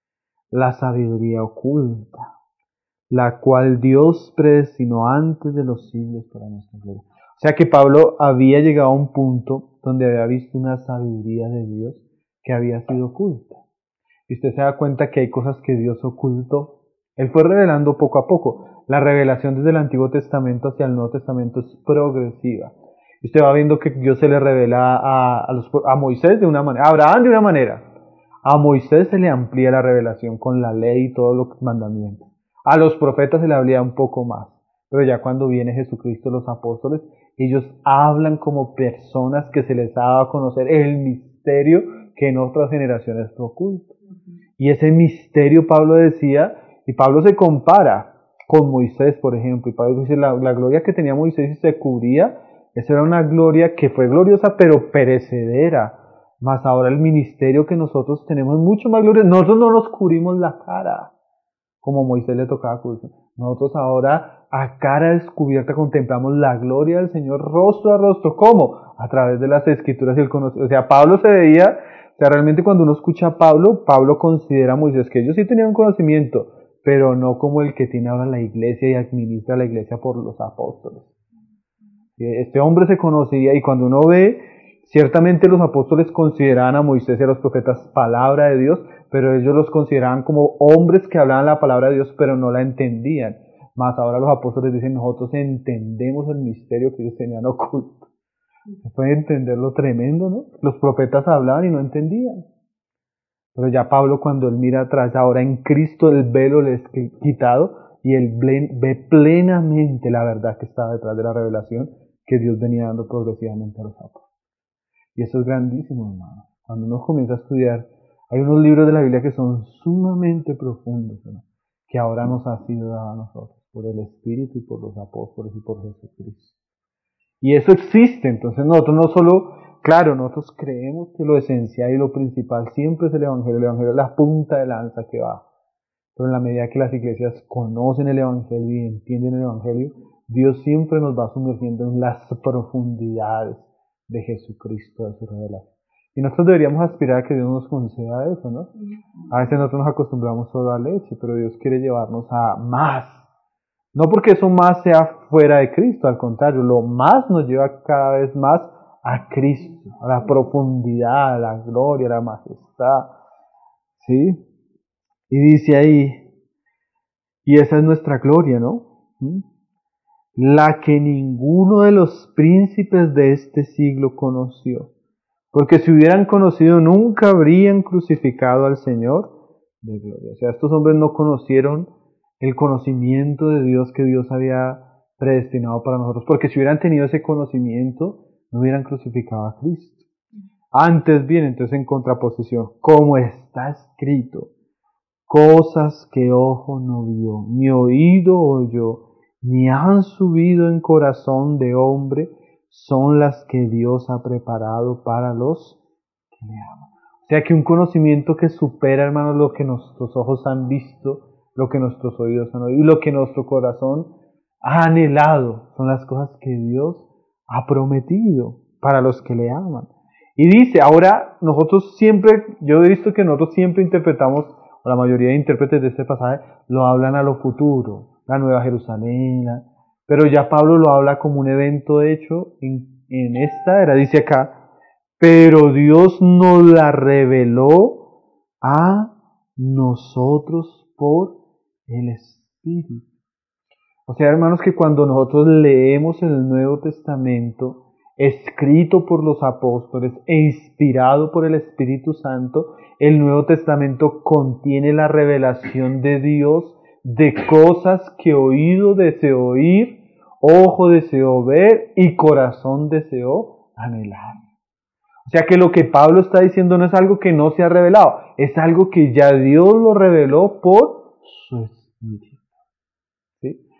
la sabiduría oculta, la cual Dios predestinó antes de los siglos para nuestra gloria. O sea que Pablo había llegado a un punto donde había visto una sabiduría de Dios que había sido oculta. Y usted se da cuenta que hay cosas que Dios ocultó. Él fue revelando poco a poco. La revelación desde el Antiguo Testamento hacia el Nuevo Testamento es progresiva. Y usted va viendo que Dios se le revela a, a, los, a Moisés de una manera, a Abraham de una manera. A Moisés se le amplía la revelación con la ley y todos los mandamientos. A los profetas se le amplía un poco más. Pero ya cuando viene Jesucristo, los apóstoles, ellos hablan como personas que se les ha dado a conocer el misterio que en otras generaciones fue oculto. Y ese misterio Pablo decía, y Pablo se compara con Moisés, por ejemplo, y Pablo dice, la, la gloria que tenía Moisés y se cubría, esa era una gloria que fue gloriosa, pero perecedera. Mas ahora el ministerio que nosotros tenemos es mucho más glorioso. Nosotros no nos cubrimos la cara, como Moisés le tocaba cubrirse. Nosotros ahora, a cara descubierta, contemplamos la gloria del Señor rostro a rostro. ¿Cómo? A través de las Escrituras y el conocimiento. O sea, Pablo se veía, o sea, realmente cuando uno escucha a Pablo, Pablo considera a Moisés que ellos sí tenían un conocimiento, pero no como el que tiene ahora la iglesia y administra la iglesia por los apóstoles. Este hombre se conocía, y cuando uno ve, ciertamente los apóstoles consideraban a Moisés y a los profetas palabra de Dios, pero ellos los consideraban como hombres que hablaban la palabra de Dios, pero no la entendían. Mas ahora los apóstoles dicen, nosotros entendemos el misterio que ellos tenían oculto. Se puede entender lo tremendo, ¿no? Los profetas hablaban y no entendían. Pero ya Pablo, cuando él mira atrás, ahora en Cristo el velo le es quitado y él ve plenamente la verdad que estaba detrás de la revelación que Dios venía dando progresivamente a los apóstoles. Y eso es grandísimo, hermano. Cuando uno comienza a estudiar, hay unos libros de la Biblia que son sumamente profundos, ¿no? Que ahora nos ha sido dado a nosotros, por el Espíritu y por los apóstoles y por Jesucristo. Y eso existe, entonces nosotros no solo, claro, nosotros creemos que lo esencial y lo principal siempre es el Evangelio. El Evangelio es la punta de lanza que va. Pero en la medida que las iglesias conocen el Evangelio y entienden el Evangelio, Dios siempre nos va sumergiendo en las profundidades de Jesucristo, de su revelación. Y nosotros deberíamos aspirar a que Dios nos conceda eso, ¿no? A veces nosotros nos acostumbramos solo a leche, pero Dios quiere llevarnos a más. No porque eso más sea fuera de Cristo, al contrario, lo más nos lleva cada vez más a Cristo, a la profundidad, a la gloria, a la majestad. ¿Sí? Y dice ahí, y esa es nuestra gloria, ¿no? ¿Mm? La que ninguno de los príncipes de este siglo conoció. Porque si hubieran conocido, nunca habrían crucificado al Señor de gloria. O sea, estos hombres no conocieron el conocimiento de Dios que Dios había predestinado para nosotros. Porque si hubieran tenido ese conocimiento, no hubieran crucificado a Cristo. Antes bien, entonces en contraposición, como está escrito, cosas que ojo no vio, ni oído oyó, ni han subido en corazón de hombre, son las que Dios ha preparado para los que le aman. O sea que un conocimiento que supera, hermanos, lo que nuestros ojos han visto, lo que nuestros oídos han oído y lo que nuestro corazón ha anhelado, son las cosas que Dios ha prometido para los que le aman. Y dice, ahora nosotros siempre, yo he visto que nosotros siempre interpretamos, o la mayoría de intérpretes de este pasaje, lo hablan a lo futuro, la Nueva Jerusalén, la, pero ya Pablo lo habla como un evento hecho en, en esta era, dice acá, pero Dios nos la reveló a nosotros por el Espíritu. O sea, hermanos, que cuando nosotros leemos el Nuevo Testamento, escrito por los apóstoles e inspirado por el Espíritu Santo, el Nuevo Testamento contiene la revelación de Dios de cosas que oído deseó oír, ojo deseó ver y corazón deseó anhelar. O sea que lo que Pablo está diciendo no es algo que no se ha revelado, es algo que ya Dios lo reveló por su Espíritu. ¿Sí?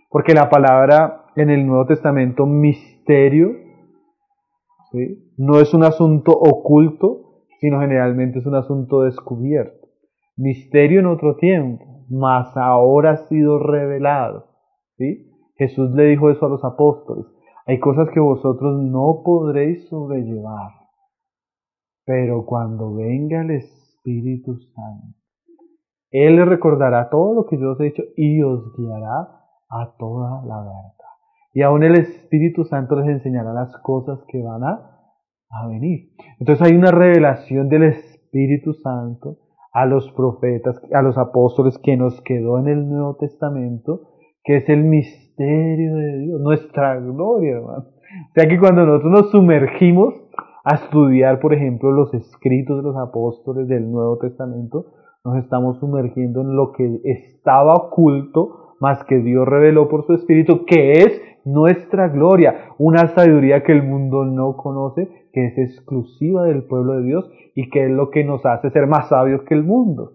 Porque la palabra en el Nuevo Testamento, misterio, ¿sí?, no es un asunto oculto, sino generalmente es un asunto descubierto. Misterio en otro tiempo, mas ahora ha sido revelado, ¿sí? Jesús le dijo eso a los apóstoles. Hay cosas que vosotros no podréis sobrellevar, pero cuando venga el Espíritu Santo, Él les recordará todo lo que yo os he dicho y os guiará a toda la verdad. Y aún el Espíritu Santo les enseñará las cosas que van a, a venir. Entonces hay una revelación del Espíritu Santo a los profetas, a los apóstoles, que nos quedó en el Nuevo Testamento, que es el misterio de Dios, nuestra gloria, hermano. O sea que cuando nosotros nos sumergimos a estudiar, por ejemplo, los escritos de los apóstoles del Nuevo Testamento, nos estamos sumergiendo en lo que estaba oculto, más que Dios reveló por su Espíritu, que es nuestra gloria, una sabiduría que el mundo no conoce, que es exclusiva del pueblo de Dios y que es lo que nos hace ser más sabios que el mundo.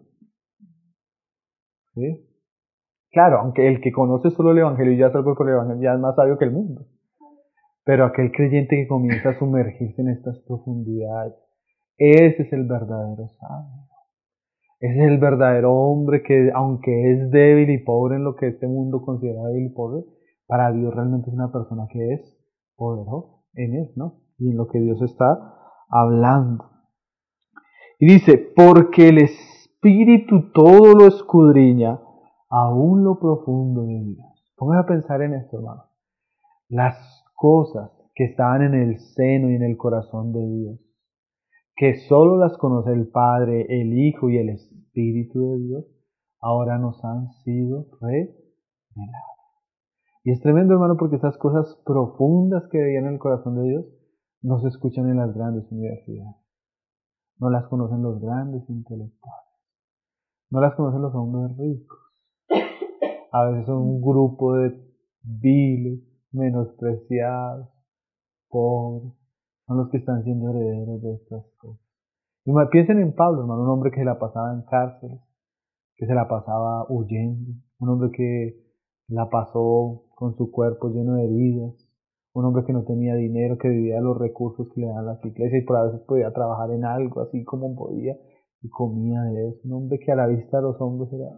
¿Sí? Claro, aunque el que conoce solo el Evangelio y ya salvo por el Evangelio ya es más sabio que el mundo. Pero aquel creyente que comienza a sumergirse en estas profundidades, ese es el verdadero sabio. Ese es el verdadero hombre que, aunque es débil y pobre en lo que este mundo considera débil y pobre, para Dios realmente es una persona que es poderosa en él, ¿no? Y en lo que Dios está hablando. Y dice, porque el Espíritu todo lo escudriña, aún lo profundo de Dios. Pónganse a pensar en esto, hermano. Las cosas que estaban en el seno y en el corazón de Dios, que solo las conoce el Padre, el Hijo y el Espíritu de Dios, ahora nos han sido reveladas. Y es tremendo, hermano, porque esas cosas profundas que veían en el corazón de Dios no se escuchan en las grandes universidades. No las conocen los grandes intelectuales. No las conocen los hombres ricos. A veces son un grupo de viles, menospreciados, pobres. Son los que están siendo herederos de estas cosas. Y piensen en Pablo, hermano, un hombre que se la pasaba en cárceles, que se la pasaba huyendo, un hombre que la pasó con su cuerpo lleno de heridas, un hombre que no tenía dinero, que vivía de los recursos que le dan las iglesias y por a veces podía trabajar en algo así como podía y comía de eso, un hombre que a la vista de los hombres era...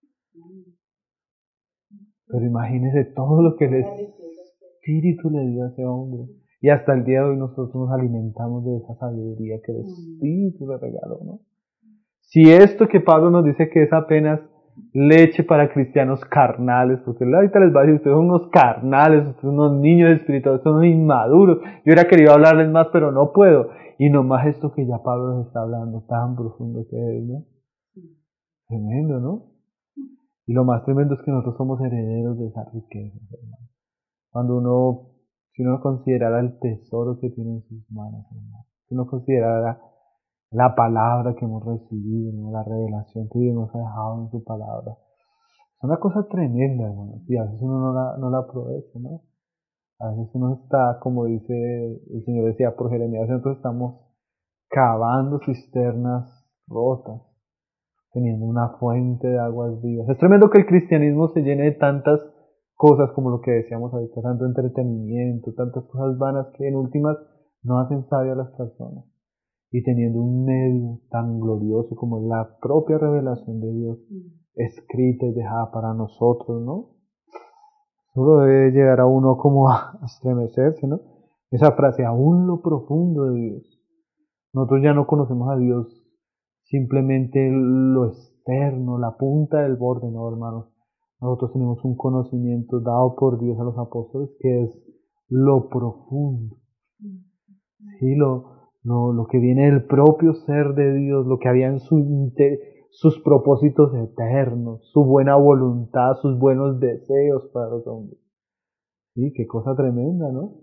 Pero imagínense todo lo que el Espíritu le dio a ese hombre. Y hasta el día de hoy nosotros nos alimentamos de esa sabiduría que el Espíritu le regaló, ¿no? Si esto que Pablo nos dice que es apenas leche para cristianos carnales, porque él ahorita les va a decir, ustedes son unos carnales, ustedes son unos niños espirituales, son unos inmaduros, yo hubiera querido hablarles más, pero no puedo. Y nomás esto que ya Pablo nos está hablando, tan profundo que es, ¿no? Tremendo, ¿no? Y lo más tremendo es que nosotros somos herederos de esa riqueza, hermano. Cuando uno, si uno considerara el tesoro que tiene en sus manos, hermano, si uno considerara la palabra que hemos recibido, ¿no?, la revelación que Dios nos ha dejado en su palabra, es una cosa tremenda, hermano, y a veces uno no la, no la aprovecha, ¿no? A veces uno está, como dice el Señor decía por Jeremías, nosotros estamos cavando cisternas rotas, teniendo una fuente de aguas vivas. Es tremendo que el cristianismo se llene de tantas cosas como lo que decíamos ahorita, tanto entretenimiento, tantas cosas vanas que en últimas no hacen sabio a las personas. Y teniendo un medio tan glorioso como la propia revelación de Dios, escrita y dejada para nosotros, ¿no? Solo debe llegar a uno como a estremecerse, ¿no? Esa frase, aún lo profundo de Dios. Nosotros ya no conocemos a Dios simplemente lo externo, la punta del borde, no, hermanos. Nosotros tenemos un conocimiento dado por Dios a los apóstoles que es lo profundo. Sí, lo, lo, lo que viene del propio ser de Dios, lo que había en su, sus propósitos eternos, su buena voluntad, sus buenos deseos para los hombres. Sí, qué cosa tremenda, ¿no?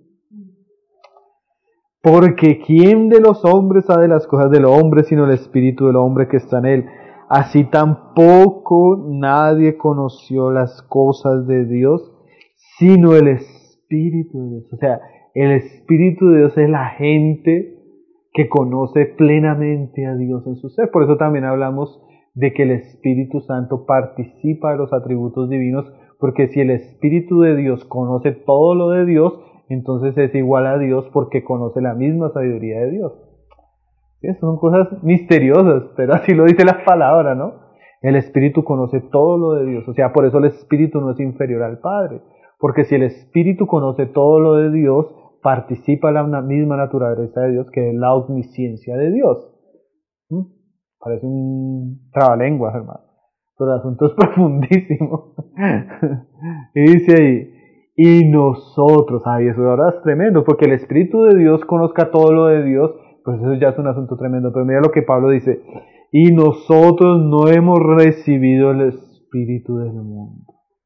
Porque ¿quién de los hombres sabe las cosas del hombre sino el espíritu del hombre que está en él? Así tampoco nadie conoció las cosas de Dios sino el Espíritu de Dios. O sea, el Espíritu de Dios es la gente que conoce plenamente a Dios en su ser. Por eso también hablamos de que el Espíritu Santo participa de los atributos divinos, Porque si el Espíritu de Dios conoce todo lo de Dios, entonces es igual a Dios porque conoce la misma sabiduría de Dios. ¿Sí? Son cosas misteriosas, pero así lo dice la palabra, ¿no? El Espíritu conoce todo lo de Dios. O sea, por eso el Espíritu no es inferior al Padre. Porque si el Espíritu conoce todo lo de Dios, participa en la misma naturaleza de Dios, que es la omnisciencia de Dios. ¿Mm? Parece un trabalenguas, hermano. Pero el asunto es profundísimo. Y dice ahí, y nosotros, ay, eso ahora es tremendo, porque el Espíritu de Dios conozca todo lo de Dios, pues eso ya es un asunto tremendo. Pero mira lo que Pablo dice, y nosotros no hemos recibido el Espíritu del mundo,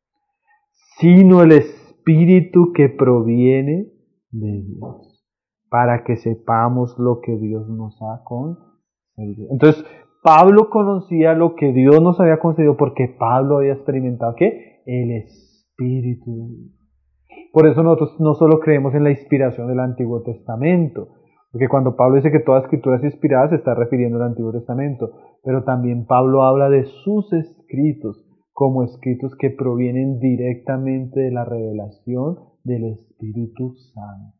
sino el Espíritu que proviene de Dios, para que sepamos lo que Dios nos ha concedido. Entonces, Pablo conocía lo que Dios nos había concedido porque Pablo había experimentado, ¿qué? El Espíritu de Dios. Por eso nosotros no solo creemos en la inspiración del Antiguo Testamento, porque cuando Pablo dice que toda escritura es inspirada, se está refiriendo al Antiguo Testamento, pero también Pablo habla de sus escritos como escritos que provienen directamente de la revelación del Espíritu Santo.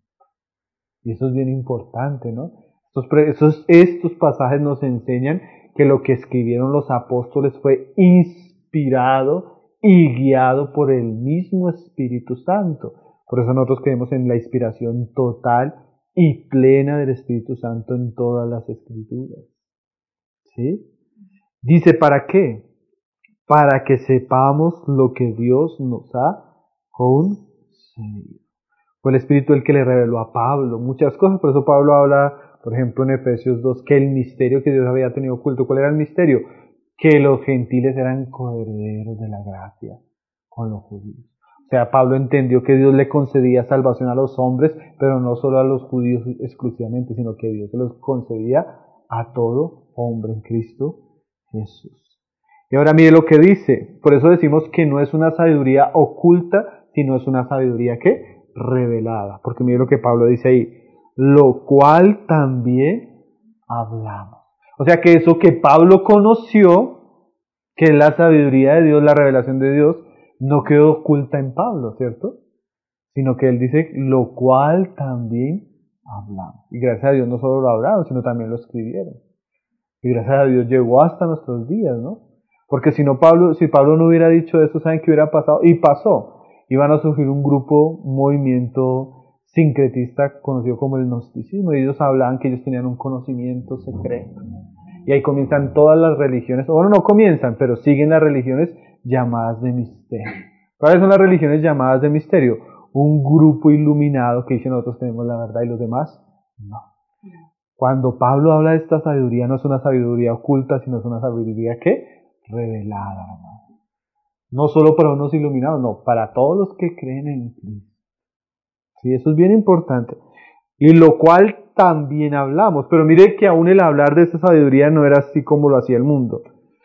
Y eso es bien importante, ¿no? Estos, estos, estos pasajes nos enseñan que lo que escribieron los apóstoles fue inspirado y guiado por el mismo Espíritu Santo. Por eso nosotros creemos en la inspiración total y plena del Espíritu Santo en todas las Escrituras. ¿Sí? Dice, ¿para qué? Para que sepamos lo que Dios nos ha concedido. Fue el Espíritu el que le reveló a Pablo muchas cosas. Por eso Pablo habla, por ejemplo, en Efesios dos, que el misterio que Dios había tenido oculto. ¿Cuál era el misterio? Que los gentiles eran coherederos de la gracia con los judíos. O sea, Pablo entendió que Dios le concedía salvación a los hombres, pero no solo a los judíos exclusivamente, sino que Dios se los concedía a todo hombre en Cristo Jesús. Y ahora mire lo que dice. Por eso decimos que no es una sabiduría oculta, sino es una sabiduría ¿qué? Revelada. Porque mire lo que Pablo dice ahí. Lo cual también hablamos. O sea que eso que Pablo conoció, que es la sabiduría de Dios, la revelación de Dios, no quedó oculta en Pablo, ¿cierto? Sino que él dice, lo cual también hablamos. Y gracias a Dios no solo lo hablaron, sino también lo escribieron. Y gracias a Dios llegó hasta nuestros días, ¿no? Porque si no Pablo, si Pablo no hubiera dicho eso, ¿saben qué hubiera pasado? Y pasó. Iban a surgir un grupo, un movimiento sincretista conocido como el gnosticismo. Y ellos hablaban que ellos tenían un conocimiento secreto. Y ahí comienzan todas las religiones, bueno, no comienzan, pero siguen las religiones llamadas de misterio. ¿Cuáles son las religiones llamadas de misterio? Un grupo iluminado que dice nosotros tenemos la verdad y los demás no. Cuando Pablo habla de esta sabiduría, no es una sabiduría oculta, sino es una sabiduría ¿qué? Revelada, hermano. No solo para unos iluminados, no, para todos los que creen en Cristo. Sí, eso es bien importante. Y lo cual también hablamos. Pero mire que aún el hablar de esta sabiduría no era así como lo hacía el mundo.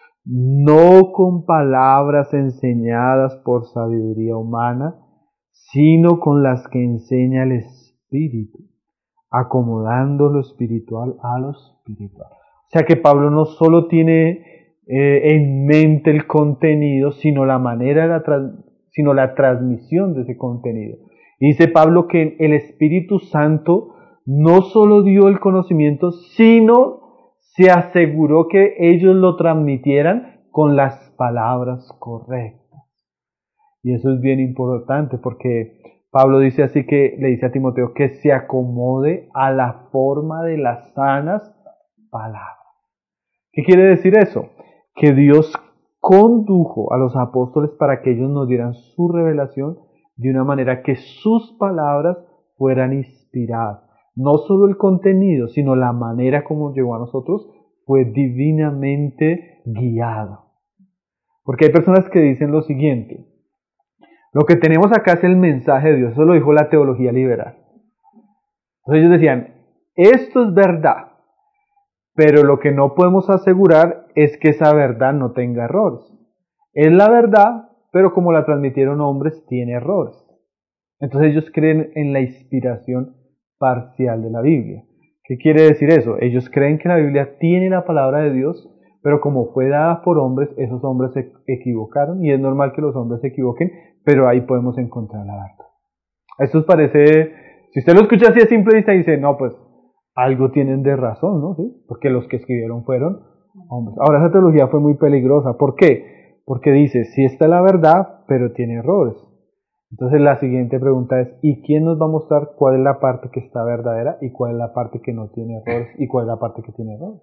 No con palabras enseñadas por sabiduría humana, sino con las que enseña el Espíritu, acomodando lo espiritual a lo espiritual. O sea que Pablo no solo tiene eh, en mente el contenido, sino la manera, de la trans, sino la transmisión de ese contenido. Y dice Pablo que el Espíritu Santo no solo dio el conocimiento, sino se aseguró que ellos lo transmitieran con las palabras correctas. Y eso es bien importante porque Pablo dice así que le dice a Timoteo que se acomode a la forma de las sanas palabras. ¿Qué quiere decir eso? Que Dios condujo a los apóstoles para que ellos nos dieran su revelación de una manera que sus palabras fueran inspiradas. No solo el contenido, sino la manera como llegó a nosotros fue divinamente guiado. Porque hay personas que dicen lo siguiente: lo que tenemos acá es el mensaje de Dios. Eso lo dijo la teología liberal. Entonces ellos decían, esto es verdad, pero lo que no podemos asegurar es que esa verdad no tenga errores. Es la verdad, pero como la transmitieron hombres, tiene errores. Entonces ellos creen en la inspiración parcial de la Biblia. ¿Qué quiere decir eso? Ellos creen que la Biblia tiene la palabra de Dios, Pero como fue dada por hombres, esos hombres se equivocaron y es normal que los hombres se equivoquen, pero ahí podemos encontrar la verdad. Esto os parece, si usted lo escucha así a simple vista y dice, no, pues algo tienen de razón, ¿no? ¿Sí? Porque los que escribieron fueron hombres. Ahora esa teología fue muy peligrosa. ¿Por qué? Porque dice, sí está la verdad, pero tiene errores. Entonces la siguiente pregunta es, ¿y quién nos va a mostrar cuál es la parte que está verdadera y cuál es la parte que no tiene errores y cuál es la parte que tiene errores?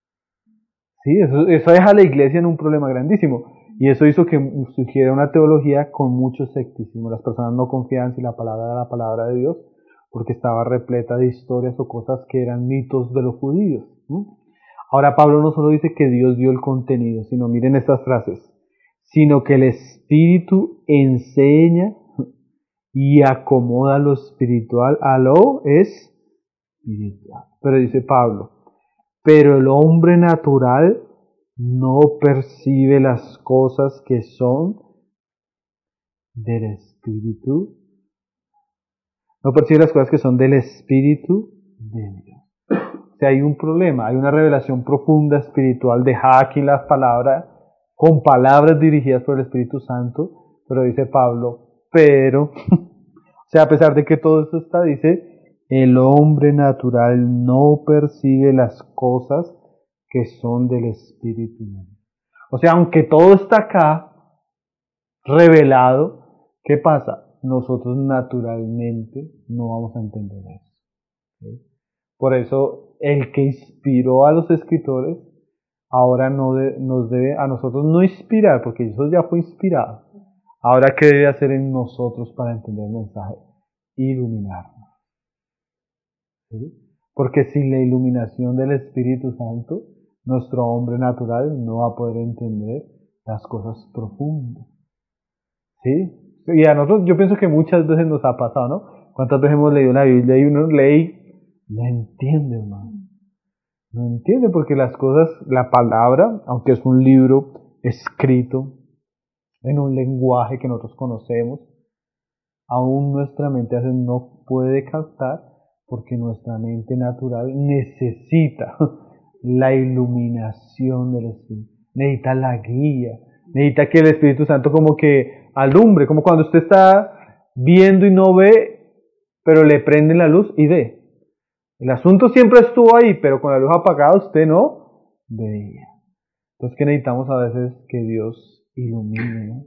Sí, eso, eso deja a la iglesia en un problema grandísimo. Y eso hizo que surgiera una teología con mucho escepticismo. Las personas no confiaban si la palabra era la palabra de Dios, porque estaba repleta de historias o cosas que eran mitos de los judíos. ¿no? Ahora Pablo no solo dice que Dios dio el contenido, sino miren estas frases, sino que el Espíritu enseña y acomoda lo espiritual a lo espiritual. Pero dice Pablo, pero el hombre natural no percibe las cosas que son del Espíritu, no percibe las cosas que son del Espíritu de Dios. O sea, hay un problema, hay una revelación profunda espiritual, deja aquí las palabras, con palabras dirigidas por el Espíritu Santo, pero dice Pablo, pero, o sea, a pesar de que todo esto está, dice, el hombre natural no percibe las cosas que son del Espíritu de Dios. O sea, aunque todo está acá, revelado, ¿qué pasa? Nosotros naturalmente no vamos a entender eso. ¿sí? Por eso, el que inspiró a los escritores, ahora no de, nos debe a nosotros no inspirar, porque eso ya fue inspirado. Ahora, ¿qué debe hacer en nosotros para entender el mensaje? Iluminarnos. ¿sí? Porque sin la iluminación del Espíritu Santo, nuestro hombre natural no va a poder entender las cosas profundas. ¿Sí? Y a nosotros, yo pienso que muchas veces nos ha pasado, ¿no? ¿Cuántas veces hemos leído la Biblia y uno lee no entiende, hermano? No entiende porque las cosas, la palabra, aunque es un libro escrito en un lenguaje que nosotros conocemos, aún nuestra mente a veces no puede captar porque nuestra mente natural necesita la iluminación del Espíritu, necesita la guía, necesita que el Espíritu Santo como que alumbre, como cuando usted está viendo y no ve, pero le prende la luz y ve. El asunto siempre estuvo ahí, pero con la luz apagada usted no veía. Entonces, ¿qué necesitamos a veces? Que Dios ilumine, ¿no?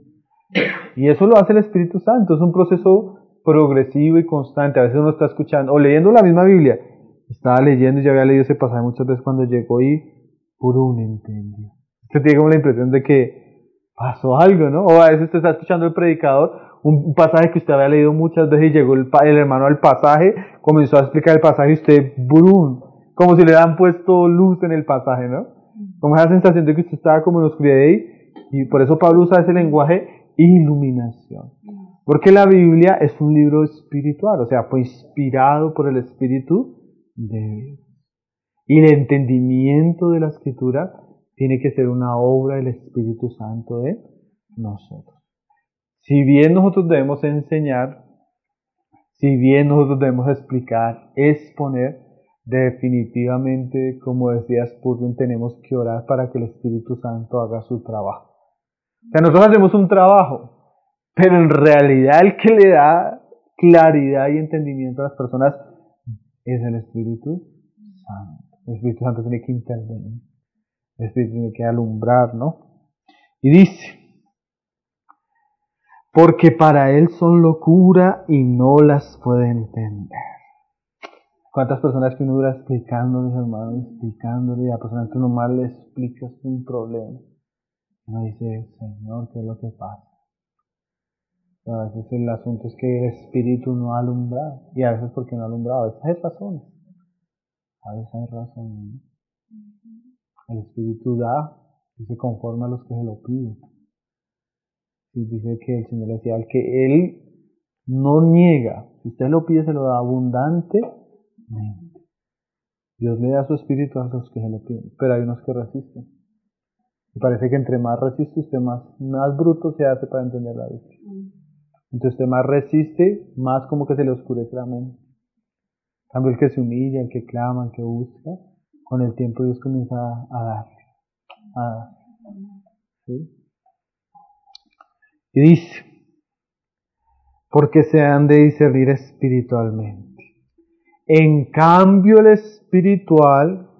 Y eso lo hace el Espíritu Santo, es un proceso progresivo y constante. A veces uno está escuchando, o leyendo la misma Biblia. Estaba leyendo y ya había leído ese pasaje muchas veces cuando llegó y puro un entendió. Usted tiene como la impresión de que pasó algo, ¿no? O a veces usted está escuchando el predicador, un pasaje que usted había leído muchas veces y llegó el, el hermano al pasaje, comenzó a explicar el pasaje y usted, ¡brum! Como si le han puesto luz en el pasaje, ¿no? Como esa sensación de que usted estaba como en oscuridad ahí, y por eso Pablo usa ese lenguaje, iluminación. Porque la Biblia es un libro espiritual, o sea, fue inspirado por el Espíritu de Dios. Y el entendimiento de la Escritura tiene que ser una obra del Espíritu Santo de nosotros. Si bien nosotros debemos enseñar, si bien nosotros debemos explicar, exponer, definitivamente, como decía Spurgeon, tenemos que orar para que el Espíritu Santo haga su trabajo. O sea, nosotros hacemos un trabajo, pero en realidad el que le da claridad y entendimiento a las personas es el Espíritu Santo. El Espíritu Santo tiene que intervenir. El Espíritu tiene que alumbrar, ¿no? Y dice, porque para Él son locura y no las puede entender. ¿Cuántas personas que uno dura explicándoles, hermano, explicándoles, y a personas que uno más le explica un problema? Uno dice, Señor, ¿qué es lo que pasa? A veces el asunto es que el Espíritu no ha alumbrado, y a veces porque no ha alumbrado, a veces hay razones. A veces hay razones. El Espíritu da y se conforma a los que se lo piden. Y dice que el Señor decía, al que Él no niega, si usted lo pide, se lo da abundantemente. Dios le da su Espíritu a los que se lo piden, pero hay unos que resisten. Y parece que entre más resiste usted, más, más bruto se hace para entender la Biblia. Entonces usted más resiste, más como que se le oscurece la mente. En cambio, el que se humilla, el que clama, el que busca, con el tiempo Dios comienza a darle. Ah, ¿sí? Y dice, porque se han de discernir espiritualmente. En cambio, el espiritual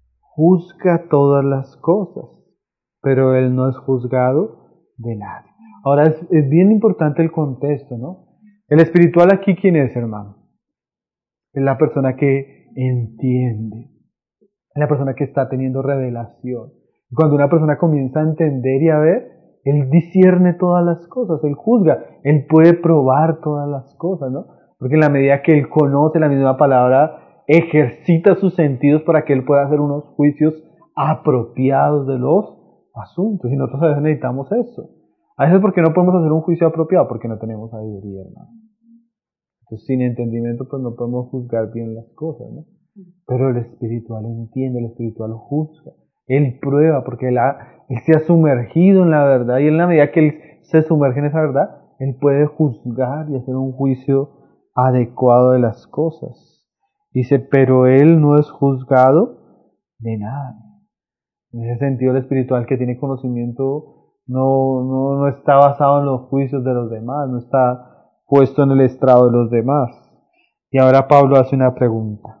juzga todas las cosas, pero él no es juzgado de nadie. Ahora es, es bien importante el contexto, ¿no? El espiritual aquí, ¿quién es, hermano? Es la persona que entiende, es la persona que está teniendo revelación. Cuando una persona comienza a entender y a ver, él discierne todas las cosas, él juzga, él puede probar todas las cosas, ¿no? Porque en la medida que él conoce la misma palabra, ejercita sus sentidos para que él pueda hacer unos juicios apropiados de los asuntos. Y nosotros a veces necesitamos eso. A veces, ¿por qué no podemos hacer un juicio apropiado? Porque no tenemos sabiduría, hermano. Entonces, sin entendimiento, pues no podemos juzgar bien las cosas, ¿no? Pero el espiritual entiende, el espiritual juzga. Él prueba porque él, ha, él se ha sumergido en la verdad y en la medida que él se sumerge en esa verdad, él puede juzgar y hacer un juicio adecuado de las cosas. Dice, pero él no es juzgado de nada. En ese sentido, el espiritual que tiene conocimiento no, no, no está basado en los juicios de los demás, no está puesto en el estrado de los demás. Y ahora Pablo hace una pregunta.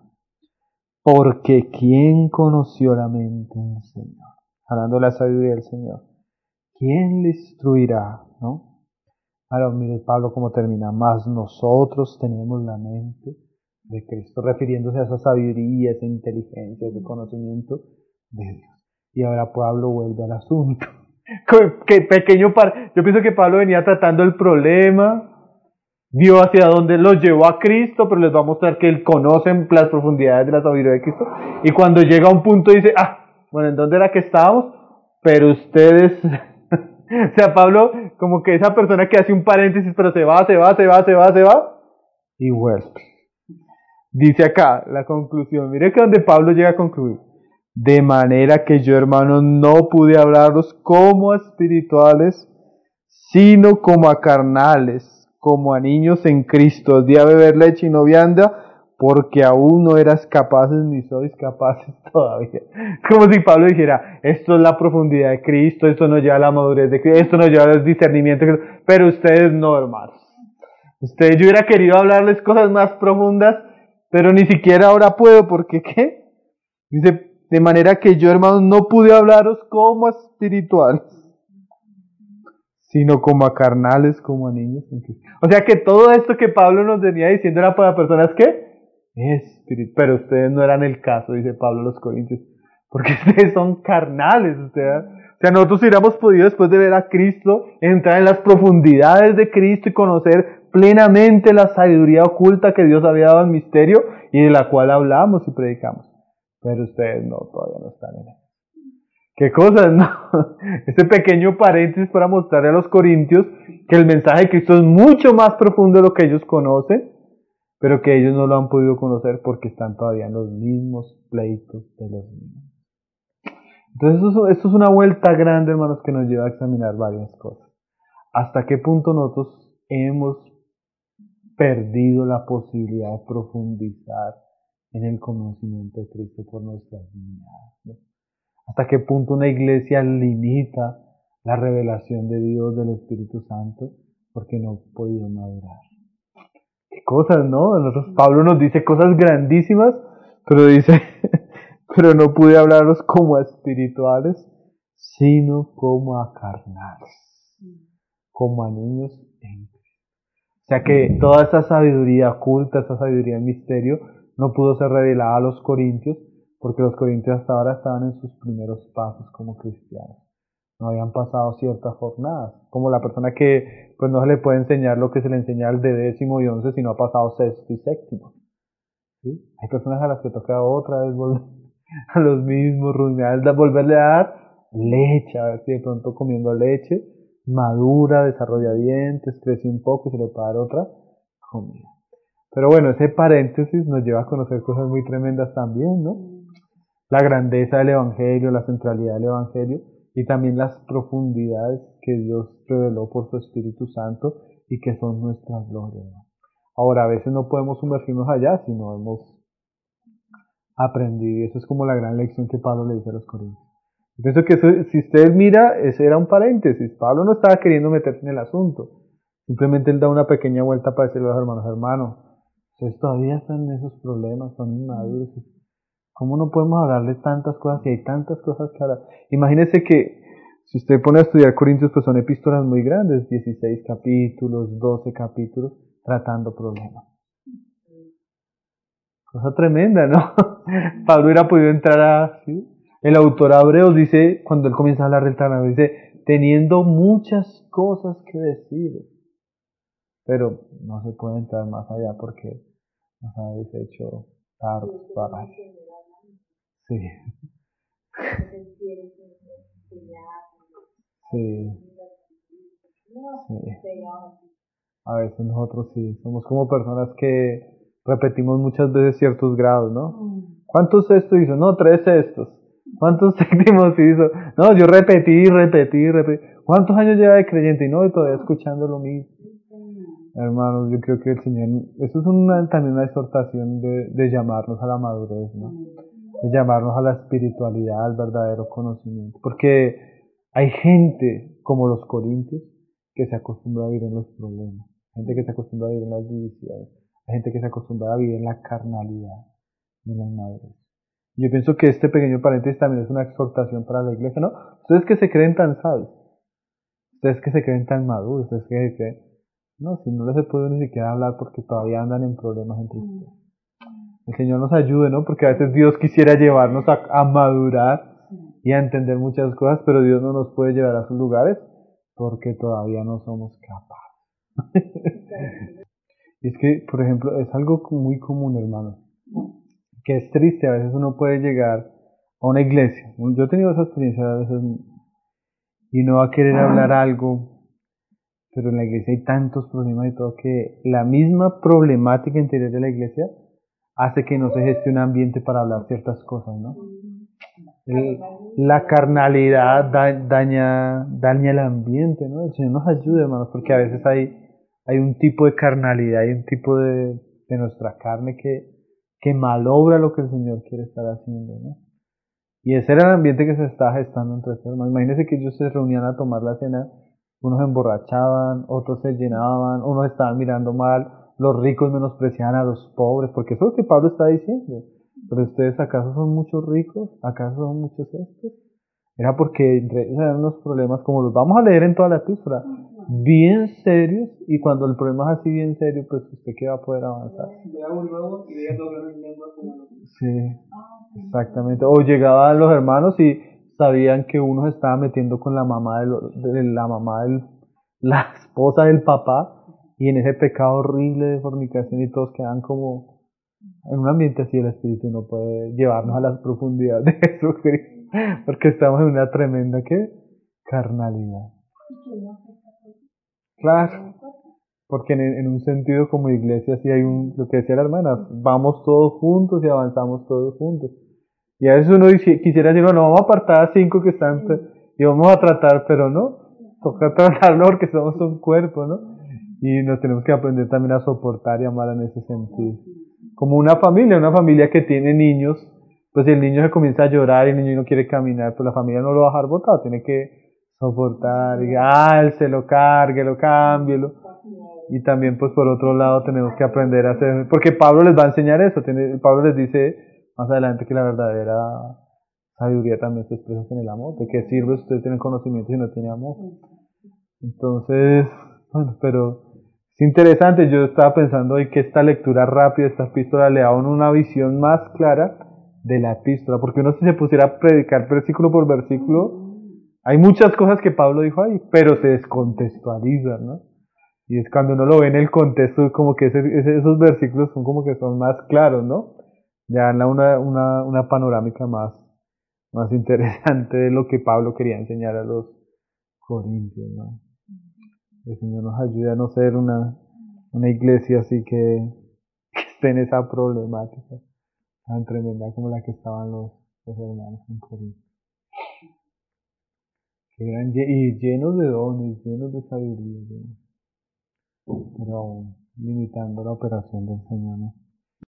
Porque ¿quién conoció la mente del Señor? Hablando de la sabiduría del Señor. ¿Quién le instruirá? ¿No? Ahora mire Pablo cómo termina. Más nosotros tenemos la mente de Cristo, refiriéndose a esa sabiduría, esa inteligencia, ese conocimiento de Dios. Y ahora Pablo vuelve al asunto. Qué pequeño par. Yo pienso que Pablo venía tratando el problema, vio hacia dónde los llevó a Cristo, pero les va a mostrar que él conoce las profundidades de la sabiduría de Cristo. Y cuando llega a un punto dice, ah, bueno, ¿en dónde era que estábamos? Pero ustedes, o sea, Pablo, como que esa persona que hace un paréntesis, pero se va, se va, se va, se va, se va, y vuelve. Dice acá la conclusión, mire que donde Pablo llega a concluir. De manera que yo, hermanos, no pude hablaros como a espirituales, sino como a carnales, como a niños en Cristo. Os di a beber leche y no vianda, porque aún no eras capaces ni sois capaces todavía. Como si Pablo dijera, esto es la profundidad de Cristo, esto nos lleva a la madurez de Cristo, esto nos lleva al discernimiento de Cristo, pero ustedes no, hermanos. Ustedes, yo hubiera querido hablarles cosas más profundas, pero ni siquiera ahora puedo, porque ¿qué? Dice, de manera que yo, hermanos, no pude hablaros como a espirituales, sino como a carnales, como a niños. O sea que todo esto que Pablo nos venía diciendo era para personas que espíritu, pero ustedes no eran el caso, dice Pablo a los Corintios, porque ustedes son carnales. O sea, o sea, nosotros hubiéramos podido, después de ver a Cristo, entrar en las profundidades de Cristo y conocer plenamente la sabiduría oculta que Dios había dado al misterio y de la cual hablamos y predicamos. Pero ustedes no, todavía no están en eso. ¿Qué cosas, no? Este pequeño paréntesis para mostrarle a los corintios que el mensaje de Cristo es mucho más profundo de lo que ellos conocen, pero que ellos no lo han podido conocer porque están todavía en los mismos pleitos de los mismos. Entonces esto, esto es una vuelta grande, hermanos, que nos lleva a examinar varias cosas. ¿Hasta qué punto nosotros hemos perdido la posibilidad de profundizar en el conocimiento de Cristo por nuestras miradas, ¿no? ¿Hasta qué punto una iglesia limita la revelación de Dios, del Espíritu Santo, porque no ha podido madurar? ¿Qué cosas, no? Nosotros, Pablo nos dice cosas grandísimas, pero dice, pero no pude hablaros como a espirituales, sino como a carnales, como a niños en Cristo. O sea que toda esa sabiduría oculta, esa sabiduría en misterio, no pudo ser revelada a los corintios, porque los corintios hasta ahora estaban en sus primeros pasos como cristianos. No habían pasado ciertas jornadas, como la persona que pues no se le puede enseñar lo que se le enseña al de décimo y once, sino ha pasado sexto y séptimo. ¿Sí? Hay personas a las que toca otra vez volver a los mismos rumiantes, volverle a dar leche, a ver si de pronto comiendo leche madura, desarrolla dientes, crece un poco y se le puede dar otra comida. Pero bueno, ese paréntesis nos lleva a conocer cosas muy tremendas también, ¿no? La grandeza del Evangelio, la centralidad del Evangelio y también las profundidades que Dios reveló por su Espíritu Santo y que son nuestras glorias, ¿no? Ahora, a veces no podemos sumergirnos allá si no hemos aprendido, y eso es como la gran lección que Pablo le dice a los Corintios. Pienso que eso, si usted mira, ese era un paréntesis. Pablo no estaba queriendo meterse en el asunto. Simplemente él da una pequeña vuelta para decirle a los hermanos, hermanos, ustedes todavía están en esos problemas, son inmaduros. ¿Cómo no podemos hablarle tantas cosas si hay tantas cosas que hablar? Imagínese que si usted pone a estudiar Corintios, pues son epístolas muy grandes, dieciséis capítulos, doce capítulos, tratando problemas. Cosa tremenda, ¿no? Pablo hubiera podido entrar a... ¿sí? El autor a Hebreos dice, cuando él comienza a hablar del tabernáculo, dice, teniendo muchas cosas que decir, pero no se puede entrar más allá porque nos habéis hecho tarde para... Sí. Sí. Sí. A veces nosotros sí, somos como personas que repetimos muchas veces ciertos grados, ¿no? ¿Cuántos sextos hizo? No, tres sextos. ¿Cuántos séptimos hizo? No, yo repetí, repetí, repetí. ¿Cuántos años lleva de creyente? Y no, y todavía escuchando lo mismo. Hermanos, yo creo que el Señor, eso es una, también una exhortación de, de llamarnos a la madurez, ¿no? De llamarnos a la espiritualidad, al verdadero conocimiento. Porque hay gente, como los corintios, que se acostumbra a vivir en los problemas. Hay gente que se acostumbra a vivir en las divisiones. Hay gente que se acostumbra a vivir en la carnalidad, en la inmadurez. Yo pienso que este pequeño paréntesis también es una exhortación para la iglesia, ¿no? Ustedes que se creen tan sabios, ustedes que se creen tan maduros, ustedes que se creen... No, si no les he podido ni siquiera hablar porque todavía andan en problemas entre ustedes. El Señor nos ayude, ¿no? Porque a veces Dios quisiera llevarnos a, a madurar y a entender muchas cosas, pero Dios no nos puede llevar a sus lugares porque todavía no somos capaces. Y es que, por ejemplo, es algo muy común, hermano, que es triste. A veces uno puede llegar a una iglesia. Yo he tenido esa experiencia a veces y no va a querer hablar algo, pero en la iglesia hay tantos problemas y todo que la misma problemática interior de la iglesia hace que no se geste un ambiente para hablar ciertas cosas, ¿no? El, la carnalidad da, daña, daña el ambiente, ¿no? El Señor nos ayude, hermanos, porque a veces hay, hay un tipo de carnalidad, hay un tipo de, de nuestra carne que, que malobra lo que el Señor quiere estar haciendo, ¿no? Y ese era el ambiente que se estaba gestando entre estos hermanos. Imagínense que ellos se reunían a tomar la cena, unos se emborrachaban, otros se llenaban, unos estaban mirando mal, los ricos menospreciaban a los pobres, porque eso es lo que Pablo está diciendo. Pero ustedes, ¿acaso son muchos ricos? ¿Acaso son muchos estos? Era porque entre ellos eran unos problemas, como los vamos a leer en toda la epístola, bien serios, y cuando el problema es así bien serio, pues usted qué va a poder avanzar. Sí, exactamente. O llegaban los hermanos y sabían que uno se estaba metiendo con la mamá de, lo, de la mamá del, la esposa del papá, y en ese pecado horrible de fornicación, y todos quedan como en un ambiente así. El Espíritu no puede llevarnos a las profundidades de Jesucristo, porque estamos en una tremenda, ¿qué? Carnalidad. Claro, porque en, en un sentido como iglesia sí hay un, lo que decía la hermana, vamos todos juntos y avanzamos todos juntos. Y a veces uno dice, quisiera decir, bueno, vamos a apartar a cinco que están y vamos a tratar, pero no, toca tratarlo porque somos un cuerpo, ¿no? Y nos tenemos que aprender también a soportar y amar en ese sentido. Como una familia, una familia que tiene niños, pues si el niño se comienza a llorar y el niño no quiere caminar, pues la familia no lo va a dejar botado, tiene que soportar, y álcelo, cárguelo, cámbielo. Y también pues por otro lado tenemos que aprender a hacer, porque Pablo les va a enseñar eso, tiene, Pablo les dice más adelante que la verdadera sabiduría también se expresa en el amor. ¿De qué sirve si usted tiene conocimiento y no tiene amor? Entonces, bueno, pero es interesante. Yo estaba pensando hoy que esta lectura rápida, esta epístola, le da a uno una visión más clara de la epístola, porque uno si se pusiera a predicar versículo por versículo, hay muchas cosas que Pablo dijo ahí, pero se descontextualizan, ¿no? Y es cuando uno lo ve en el contexto, como que ese, ese, esos versículos son como que son más claros, ¿no? Ya dan una, una, una panorámica más, más interesante de lo que Pablo quería enseñar a los corintios, ¿no? El Señor nos ayude a no ser una, una iglesia así que, que esté en esa problemática tan tremenda como la que estaban los, los hermanos en Corinto. Que eran y llenos de dones, llenos de sabiduría, llenos, pero limitando la operación del Señor, ¿no?